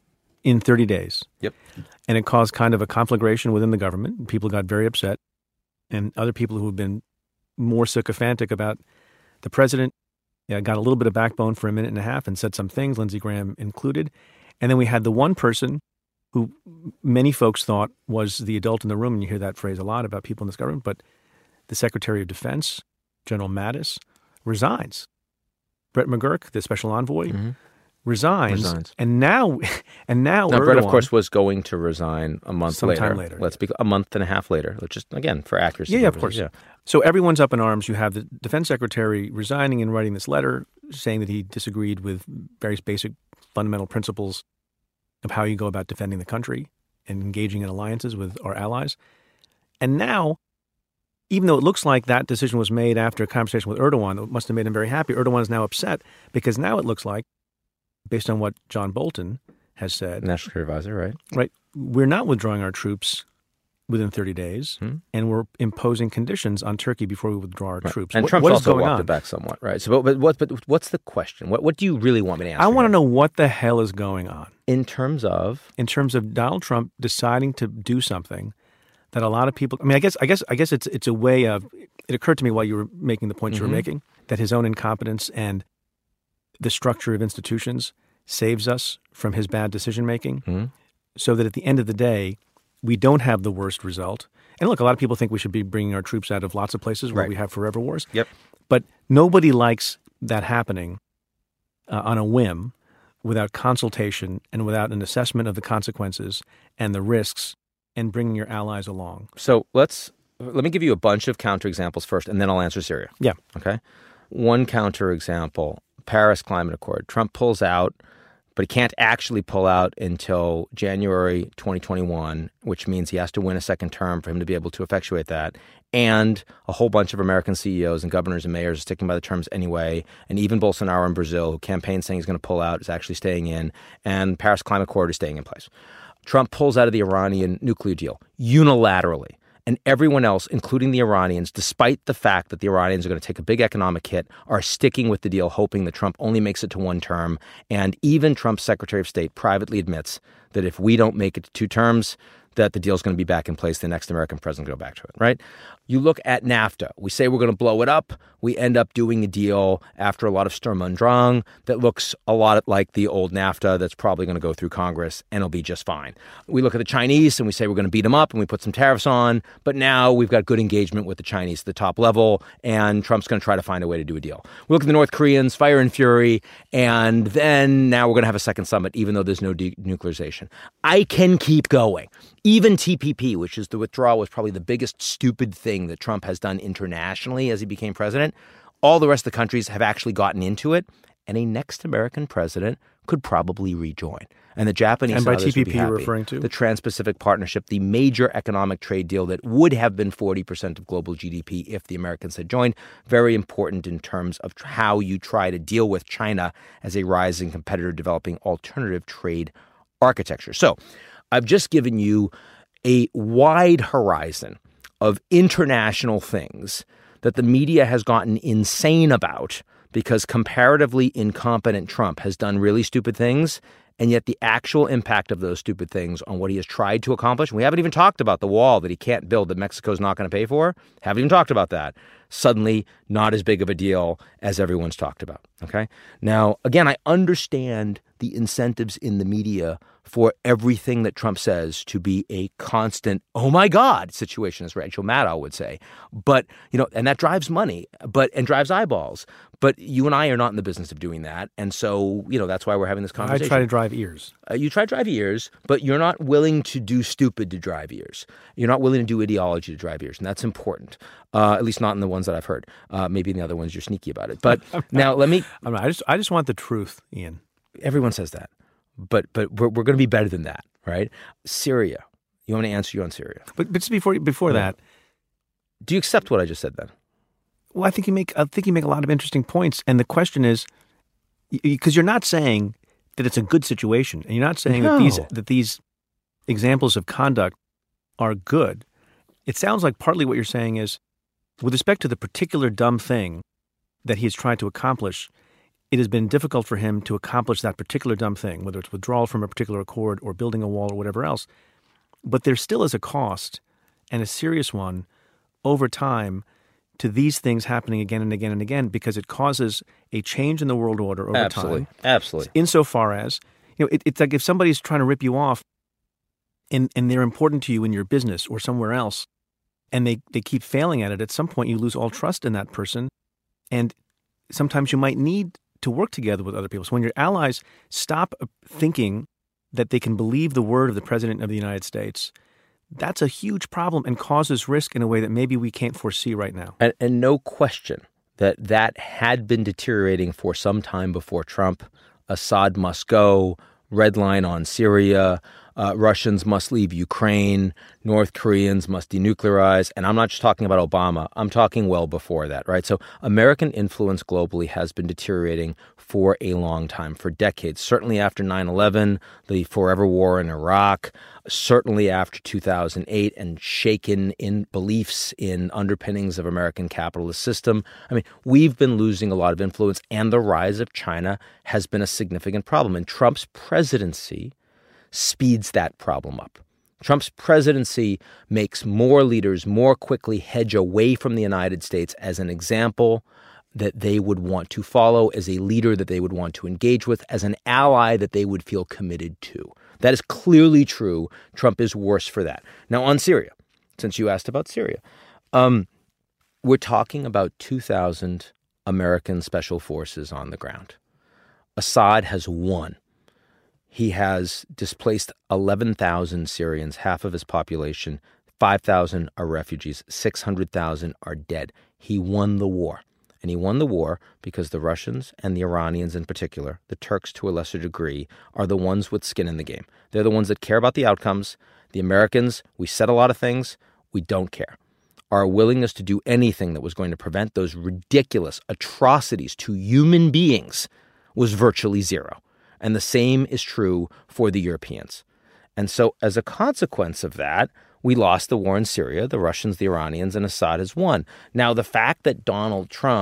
in thirty days. Yep. And it caused kind of a conflagration within the government. People got very upset. And other people who have been more sycophantic about the president yeah, got a little bit of backbone for a minute and a half and said some things, Lindsey Graham included. And then we had the one person who many folks thought was the adult in the room, and you hear that phrase a lot about people in this government, but the Secretary of Defense, General Mattis, resigns. Brett McGurk, the special envoy, mm-hmm. resigns, resigns. And now, and now, now Erdogan, Brett, of course, was going to resign a month sometime later. later. Let's be a month and a half later. Let's just again for accuracy. Yeah, yeah, of purposes. course. Yeah. So everyone's up in arms. You have the defense secretary resigning and writing this letter saying that he disagreed with various basic fundamental principles of how you go about defending the country and engaging in alliances with our allies. And now, even though it looks like that decision was made after a conversation with Erdogan, it must have made him very happy. Erdogan is now upset because now it looks like, based on what John Bolton has said, National Security Advisor, right? Right. We're not withdrawing our troops within thirty days, hmm. and we're imposing conditions on Turkey before we withdraw our right. troops. And what, Trump's what is also going walked on? it back somewhat, right? So, but, but, but what's the question? What, what do you really want me to answer? I want to here? know what the hell is going on. In terms of? In terms of Donald Trump deciding to do something that a lot of people, I mean, I guess, I guess, I guess it's it's a way of, it occurred to me while you were making the points mm-hmm. you were making, that his own incompetence and the structure of institutions saves us from his bad decision-making, mm-hmm. so that at the end of the day, we don't have the worst result. And look, a lot of people think we should be bringing our troops out of lots of places where right. we have forever wars. Yep. But nobody likes that happening uh, on a whim without consultation and without an assessment of the consequences and the risks and bringing your allies along. So let's let me give you a bunch of counterexamples first, and then I'll answer Syria. Yeah. Okay. One counterexample, Paris Climate Accord. Trump pulls out, but he can't actually pull out until January twenty twenty-one, which means he has to win a second term for him to be able to effectuate that. And a whole bunch of American C E Os and governors and mayors are sticking by the terms anyway. And even Bolsonaro in Brazil, who campaigned saying he's going to pull out, is actually staying in. And Paris Climate Accord is staying in place. Trump pulls out of the Iranian nuclear deal unilaterally. And everyone else, including the Iranians, despite the fact that the Iranians are going to take a big economic hit, are sticking with the deal, hoping that Trump only makes it to one term. And even Trump's Secretary of State privately admits that if we don't make it to two terms, that the deal is going to be back in place. The next American president will go back to it, right? You look at NAFTA. We say we're going to blow it up. We end up doing a deal after a lot of Sturm und Drang that looks a lot like the old NAFTA that's probably going to go through Congress and it'll be just fine. We look at the Chinese and we say we're going to beat them up and we put some tariffs on, but now we've got good engagement with the Chinese at the top level and Trump's going to try to find a way to do a deal. We look at the North Koreans, fire and fury, and then now we're going to have a second summit even though there's no denuclearization. I can keep going. Even T P P, which is the withdrawal, was probably the biggest stupid thing that Trump has done internationally as he became president. All the rest of the countries have actually gotten into it, and a next American president could probably rejoin. And the Japanese and by and T P P, would be happy. You're referring to? The Trans-Pacific Partnership, the major economic trade deal that would have been forty percent of global G D P if the Americans had joined. Very important in terms of how you try to deal with China as a rising competitor developing alternative trade architecture. So I've just given you a wide horizon of international things that the media has gotten insane about because comparatively incompetent Trump has done really stupid things, and yet the actual impact of those stupid things on what he has tried to accomplish, and we haven't even talked about the wall that he can't build that Mexico's not going to pay for, haven't even talked about that, suddenly not as big of a deal as everyone's talked about, okay? Now, again, I understand the incentives in the media for everything that Trump says to be a constant, oh my God, situation, as Rachel Maddow would say. But, you know, and that drives money, but and drives eyeballs. But you and I are not in the business of doing that. And so, you know, that's why we're having this conversation. I try to drive ears. Uh, you try to drive ears, but you're not willing to do stupid to drive ears. You're not willing to do ideology to drive ears. And that's important, uh, at least not in the ones that I've heard. Uh, maybe in the other ones you're sneaky about it. But now let me... I'm not, I just I just want the truth, Ian. Everyone says that. But but we're, we're going to be better than that, right? Syria. You want me to answer you on Syria? But, but just before before yeah. that... Do you accept what I just said then? Well, I think you make I think you make a lot of interesting points, and the question is, because you're not saying that it's a good situation, and you're not saying no. that these that these examples of conduct are good. It sounds like partly what you're saying is, with respect to the particular dumb thing that he has tried to accomplish, it has been difficult for him to accomplish that particular dumb thing, whether it's withdrawal from a particular accord or building a wall or whatever else. But there still is a cost, and a serious one, over time, to these things happening again and again and again, because it causes a change in the world order over Absolutely. time. Absolutely. Insofar as, you know, it, it's like if somebody's trying to rip you off and, and they're important to you in your business or somewhere else, and they, they keep failing at it, at some point you lose all trust in that person. And sometimes you might need to work together with other people. So when your allies stop thinking that they can believe the word of the President of the United States, that's a huge problem and causes risk in a way that maybe we can't foresee right now. And, and no question that that had been deteriorating for some time before Trump. Assad must go, red line on Syria, uh, Russians must leave Ukraine, North Koreans must denuclearize. And I'm not just talking about Obama. I'm talking well before that, right? So American influence globally has been deteriorating for a long time, for decades. Certainly after nine eleven, the forever war in Iraq, certainly after two thousand eight, and shaken in beliefs in underpinnings of American capitalist system. I mean, we've been losing a lot of influence, and the rise of China has been a significant problem. And Trump's presidency speeds that problem up. Trump's presidency makes more leaders more quickly hedge away from the United States as an example that they would want to follow, as a leader that they would want to engage with, as an ally that they would feel committed to. That is clearly true. Trump is worse for that. Now, on Syria, since you asked about Syria, um, we're talking about two thousand American special forces on the ground. Assad has won. He has displaced eleven thousand Syrians, half of his population. five thousand are refugees. six hundred thousand are dead. He won the war. And he won the war because the Russians and the Iranians in particular, the Turks to a lesser degree, are the ones with skin in the game. They're the ones that care about the outcomes. The Americans, we said a lot of things, we don't care. Our willingness to do anything that was going to prevent those ridiculous atrocities to human beings was virtually zero. And the same is true for the Europeans. And so as a consequence of that, we lost the war in Syria. The Russians, the Iranians, and Assad has won. Now, the fact that Donald Trump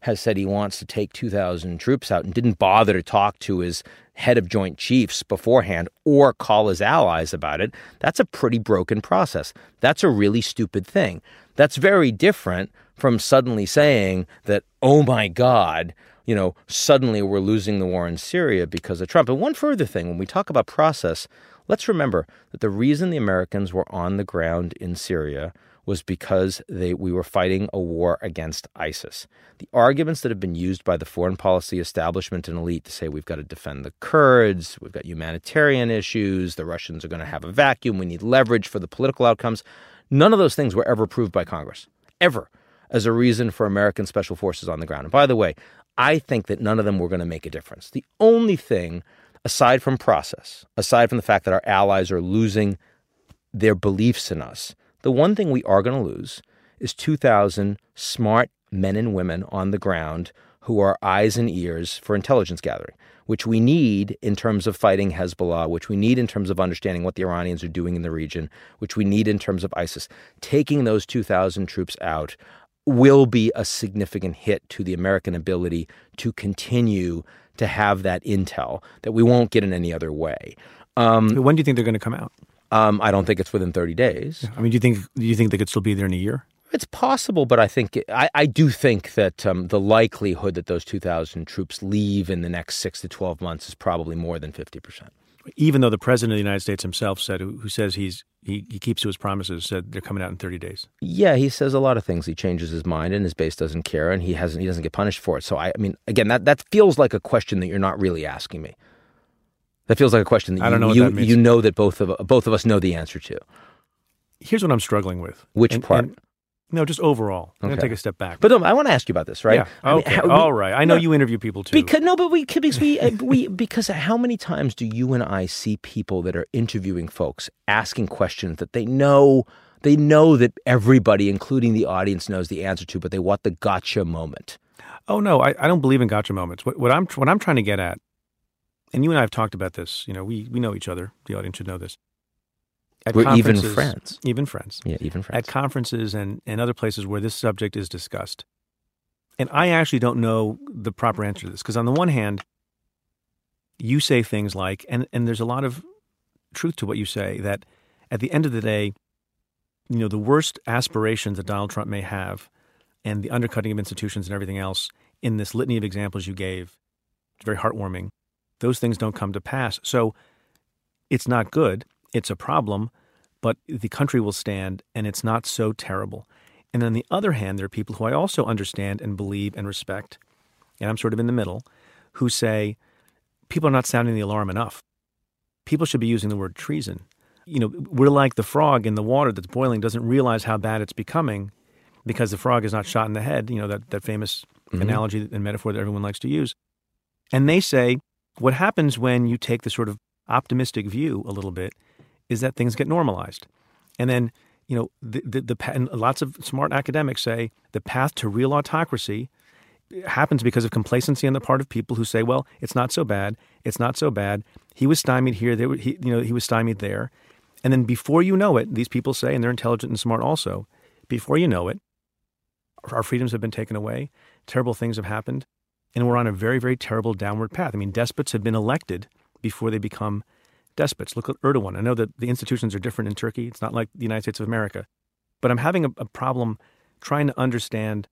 has said he wants to take two thousand troops out and didn't bother to talk to his head of Joint Chiefs beforehand or call his allies about it, that's a pretty broken process. That's a really stupid thing. That's very different from suddenly saying that, oh my God, you know, suddenly we're losing the war in Syria because of Trump. And one further thing, when we talk about process, let's remember that the reason the Americans were on the ground in Syria was because they we were fighting a war against ISIS. The arguments that have been used by the foreign policy establishment and elite to say we've got to defend the Kurds, we've got humanitarian issues, the Russians are going to have a vacuum, we need leverage for the political outcomes, none of those things were ever approved by Congress, ever, as a reason for American special forces on the ground. And by the way, I think that none of them were going to make a difference. The only thing, aside from process, aside from the fact that our allies are losing their beliefs in us, the one thing we are going to lose is two thousand smart men and women on the ground who are eyes and ears for intelligence gathering, which we need in terms of fighting Hezbollah, which we need in terms of understanding what the Iranians are doing in the region, which we need in terms of ISIS. Taking those two thousand troops out will be a significant hit to the American ability to continue to have that intel that we won't get in any other way. Um, when do you think they're going to come out? Um, I don't think it's within thirty days. I mean, do you think do you think they could still be there in a year? It's possible, but I think I, I do think that um, the likelihood that those two thousand troops leave in the next six to twelve months is probably more than fifty percent. Even though the president of the United States himself said, who, who says he's he, he keeps to his promises, said they're coming out in thirty days. Yeah, he says a lot of things. He changes his mind, and his base doesn't care, and he hasn't he doesn't get punished for it. So I, I mean, again, that that feels like a question that you're not really asking me. That feels like a question that you, I don't know what you, that means. you know that both of both of us know the answer to. Here's what I'm struggling with. Which and, part? And, no, just overall. I'm okay. going to take a step back. But no, I want to ask you about this, right? Yeah. I okay. Mean, how, All we, right. I know no, you interview people too. Because no, but we because we, we because how many times do you and I see people that are interviewing folks asking questions that they know they know that everybody, including the audience, knows the answer to, but they want the gotcha moment. Oh no, I, I don't believe in gotcha moments. What, what I'm what I'm trying to get at, and you and I have talked about this. You know, we we know each other. The audience should know this. At We're even friends. Even friends. Yeah, even friends. At conferences and, and other places where this subject is discussed. And I actually don't know the proper answer to this. Because on the one hand, you say things like, and, and there's a lot of truth to what you say, that at the end of the day, you know, the worst aspirations that Donald Trump may have and the undercutting of institutions and everything else in this litany of examples you gave, it's very heartwarming, those things don't come to pass. So it's not good. It's a problem, but the country will stand, and it's not so terrible. And on the other hand, there are people who I also understand and believe and respect, and I'm sort of in the middle, who say people are not sounding the alarm enough. People should be using the word treason. You know, we're like the frog in the water that's boiling, doesn't realize how bad it's becoming because the frog is not shot in the head, you know, that, that famous mm-hmm. analogy and metaphor that everyone likes to use. And they say what happens when you take the sort of optimistic view a little bit is that things get normalized. And then, you know, the, the, the and lots of smart academics say the path to real autocracy happens because of complacency on the part of people who say, well, it's not so bad. It's not so bad. He was stymied here. They were, he, you know, he was stymied there. And then before you know it, these people say, and they're intelligent and smart also, before you know it, our freedoms have been taken away. Terrible things have happened. And we're on a very, very terrible downward path. I mean, despots have been elected before they become despots. Look at Erdogan. I know that the institutions are different in Turkey. It's not like the United States of America. But I'm having a, a problem trying to understand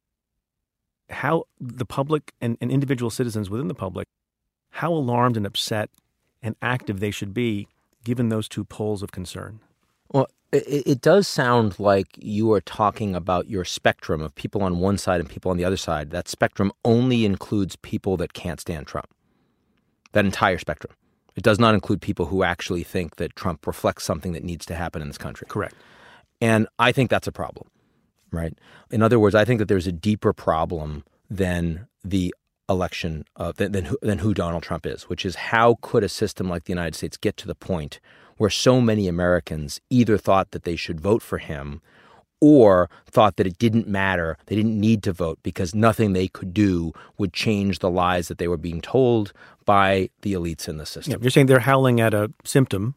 how the public and, and individual citizens within the public, how alarmed and upset and active they should be given those two poles of concern. Well, it, it does sound like you are talking about your spectrum of people on one side and people on the other side. That spectrum only includes people that can't stand Trump. That entire spectrum. It does not include people who actually think that Trump reflects something that needs to happen in this country. Correct. And I think that's a problem, right? In other words, I think that there's a deeper problem than the election, uh, than, than, who, than who Donald Trump is, which is how could a system like the United States get to the point where so many Americans either thought that they should vote for him or thought that it didn't matter, they didn't need to vote because nothing they could do would change the lies that they were being told by the elites in the system. Yeah, you're saying they're howling at a symptom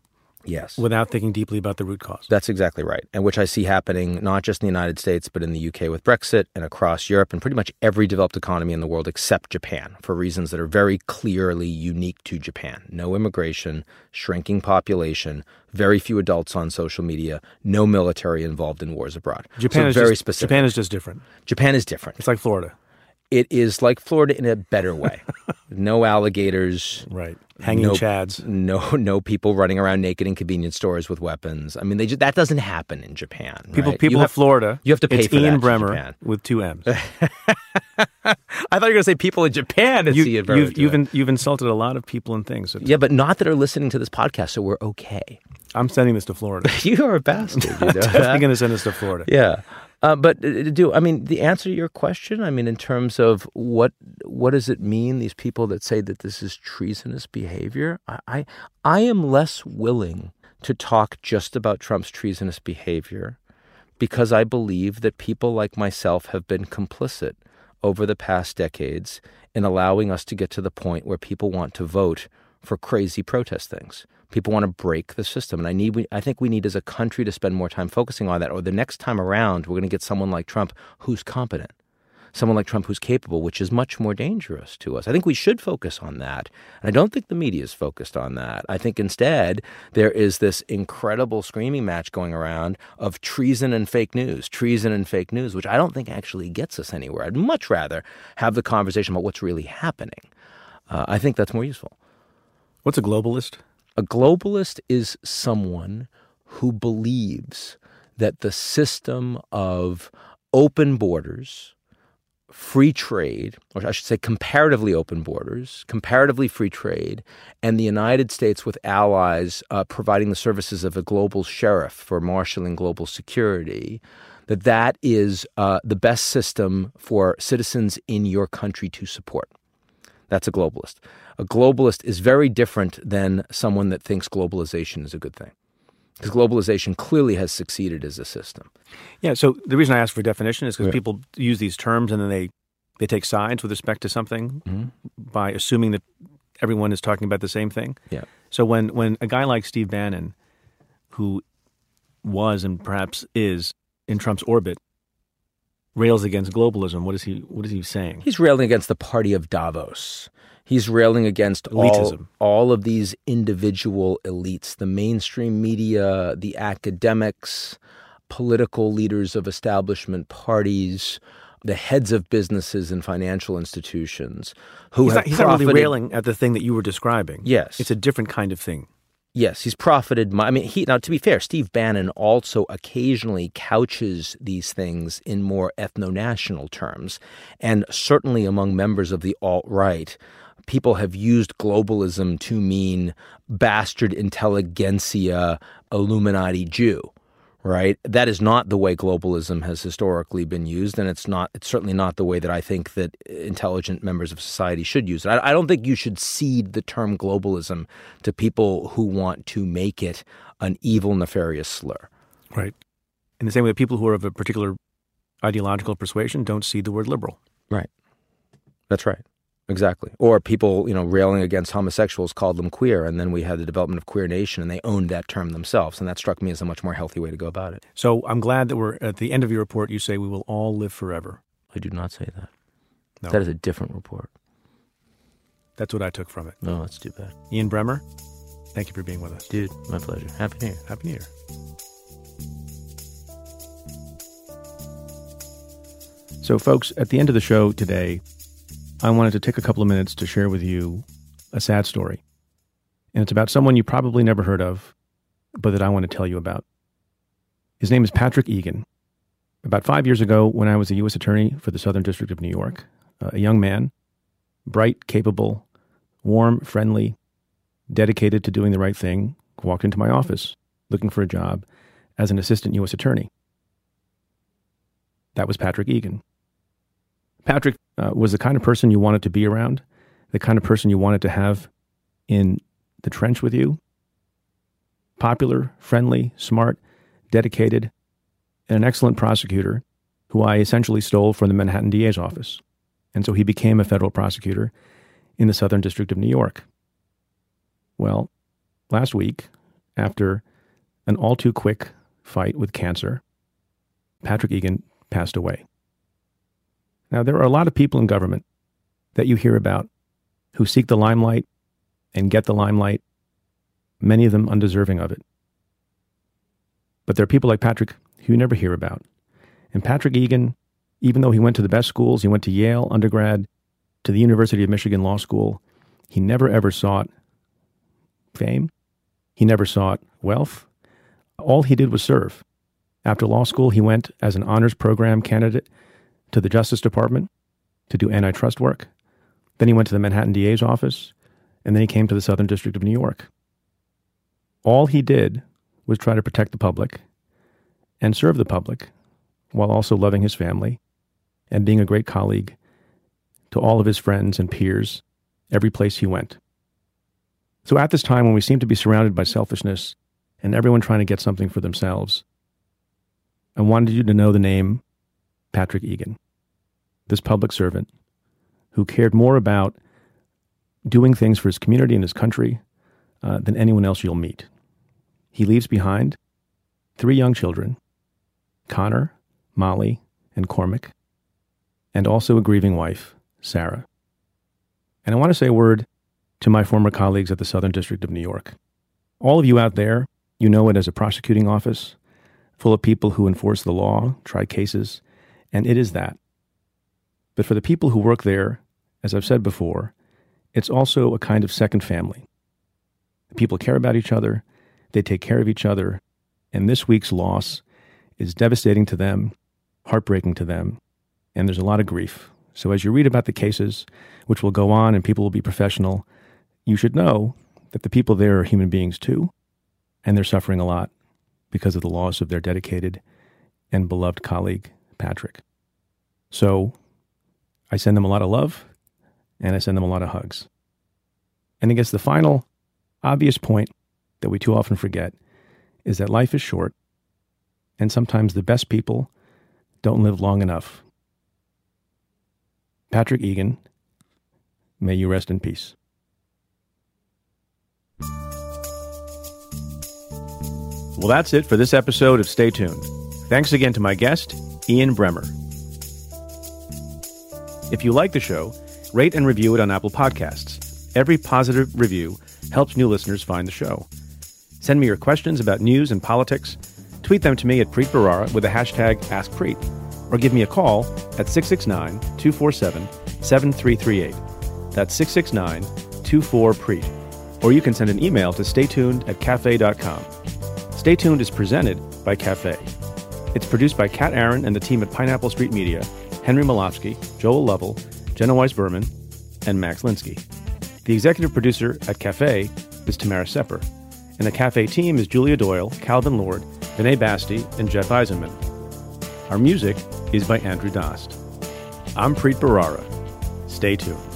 Yes. Without thinking deeply about the root cause. That's exactly right. And which I see happening not just in the United States, but in the U K with Brexit and across Europe and pretty much every developed economy in the world except Japan for reasons that are very clearly unique to Japan. No immigration, shrinking population, very few adults on social media, no military involved in wars abroad. Japan so is very just, specific. Japan is just different. Japan is different. It's like Florida. It is like Florida in a better way. No alligators. Right. Hanging no, chads. No no people running around naked in convenience stores with weapons. I mean, they just, that doesn't happen in Japan. People right? people you of have, Florida. You have to pay it's for Ian that Bremmer in Japan. with two M's. I thought you were going to say people in Japan. And you, see it very you've, you've, in, you've insulted a lot of people and things. So yeah, but not that are listening to this podcast, so we're okay. I'm sending this to Florida. You are a bastard. You know I'm definitely going to send this to Florida. Yeah. Uh, but do I mean the answer to your question? I mean, in terms of what what does it mean? These people that say that this is treasonous behavior, I I, I am less willing to talk just about Trump's treasonous behavior because I believe that people like myself have been complicit over the past decades in allowing us to get to the point where people want to vote for crazy protest things. People want to break the system. And I need, we, I think we need as a country to spend more time focusing on that. Or the next time around, we're going to get someone like Trump who's competent, someone like Trump who's capable, which is much more dangerous to us. I think we should focus on that. And I don't think the media is focused on that. I think instead there is this incredible screaming match going around of treason and fake news, treason and fake news, which I don't think actually gets us anywhere. I'd much rather have the conversation about what's really happening. Uh, I think that's more useful. What's a globalist? A globalist is someone who believes that the system of open borders, free trade, or I should say comparatively open borders, comparatively free trade, and the United States with allies uh, providing the services of a global sheriff for marshaling global security, that that is uh, the best system for citizens in your country to support. That's a globalist. A globalist is very different than someone that thinks globalization is a good thing. Because globalization clearly has succeeded as a system. Yeah, so the reason I asked for definition is because Yeah. people use these terms and then they, they take sides with respect to something Mm-hmm. by assuming that everyone is talking about the same thing. Yeah. So when, when a guy like Steve Bannon, who was and perhaps is in Trump's orbit, rails against globalism, what is he what is he saying? He's railing against the party of Davos. He's railing against all, Elitism. all of these individual elites, the mainstream media, the academics, political leaders of establishment parties, the heads of businesses and financial institutions who He's, have not, he's profited. not really railing at the thing that you were describing. Yes. It's a different kind of thing. Yes, he's profited. I mean, he now to be fair, Steve Bannon also occasionally couches these things in more ethno-national terms, and certainly among members of the alt-right, people have used globalism to mean bastard intelligentsia, Illuminati Jew. Right? That is not the way globalism has historically been used, and it's not. It's certainly not the way that I think that intelligent members of society should use it. I, I don't think you should cede the term globalism to people who want to make it an evil, nefarious slur. Right. In the same way that people who are of a particular ideological persuasion don't see the word liberal. Right. That's right. Exactly. Or people, you know, railing against homosexuals called them queer, and then we had the development of Queer Nation, and they owned that term themselves, and that struck me as a much more healthy way to go about it. So I'm glad that we're at the end of your report. You say we will all live forever. I do not say that. No. That is a different report. That's what I took from it. No, that's too bad. Ian Bremmer, thank you for being with us. Dude, my pleasure. Happy New Year. Happy New Year. So, folks, at the end of the show today, I wanted to take a couple of minutes to share with you a sad story. And it's about someone you probably never heard of, but that I want to tell you about. His name is Patrick Egan. About five years ago, when I was a U S attorney for the Southern District of New York, a young man, bright, capable, warm, friendly, dedicated to doing the right thing, walked into my office looking for a job as an assistant U S attorney. That was Patrick Egan. Patrick uh, was the kind of person you wanted to be around, the kind of person you wanted to have in the trench with you. Popular, friendly, smart, dedicated, and an excellent prosecutor who I essentially stole from the Manhattan D A's office. And so he became a federal prosecutor in the Southern District of New York. Well, last week, after an all-too-quick fight with cancer, Patrick Egan passed away. Now, there are a lot of people in government that you hear about who seek the limelight and get the limelight, many of them undeserving of it. But there are people like Patrick who you never hear about. And Patrick Egan, even though he went to the best schools, he went to Yale undergrad, to the University of Michigan Law School, he never ever sought fame. He never sought wealth. All he did was serve. After law school, he went as an honors program candidate to the Justice Department to do antitrust work. Then he went to the Manhattan D A's office, and then he came to the Southern District of New York. All he did was try to protect the public and serve the public while also loving his family and being a great colleague to all of his friends and peers every place he went. So at this time when we seem to be surrounded by selfishness and everyone trying to get something for themselves, I wanted you to know the name Patrick Egan, this public servant who cared more about doing things for his community and his country uh, than anyone else you'll meet. He leaves behind three young children, Connor, Molly, and Cormac, and also a grieving wife, Sarah. And I want to say a word to my former colleagues at the Southern District of New York. All of you out there, you know it as a prosecuting office full of people who enforce the law, try cases, and it is that. But for the people who work there, as I've said before, it's also a kind of second family. People care about each other, they take care of each other, and this week's loss is devastating to them, heartbreaking to them, and there's a lot of grief. So as you read about the cases, which will go on and people will be professional, you should know that the people there are human beings too, and they're suffering a lot because of the loss of their dedicated and beloved colleague, Patrick. So I send them a lot of love, and I send them a lot of hugs. And I guess the final obvious point that we too often forget is that life is short, and sometimes the best people don't live long enough. Patrick Egan, may you rest in peace. Well, that's it for this episode of Stay Tuned. Thanks again to my guest, Ian Bremmer. If you like the show, rate and review it on Apple Podcasts. Every positive review helps new listeners find the show. Send me your questions about news and politics. Tweet them to me at Preet Bharara with the hashtag AskPreet, or give me a call at six six nine, two four seven, seven three three eight. That's six six nine, two four, Preet. Or you can send an email to staytuned at cafe dot com. Stay Tuned is presented by Cafe. It's produced by Kat Aaron and the team at Pineapple Street Media, Henry Molofsky, Joel Lovell, Jenna Weiss-Berman, and Max Linsky. The executive producer at Cafe is Tamara Sepper, and the Cafe team is Julia Doyle, Calvin Lord, Vinay Basti, and Jeff Eisenman. Our music is by Andrew Dost. I'm Preet Bharara. Stay tuned.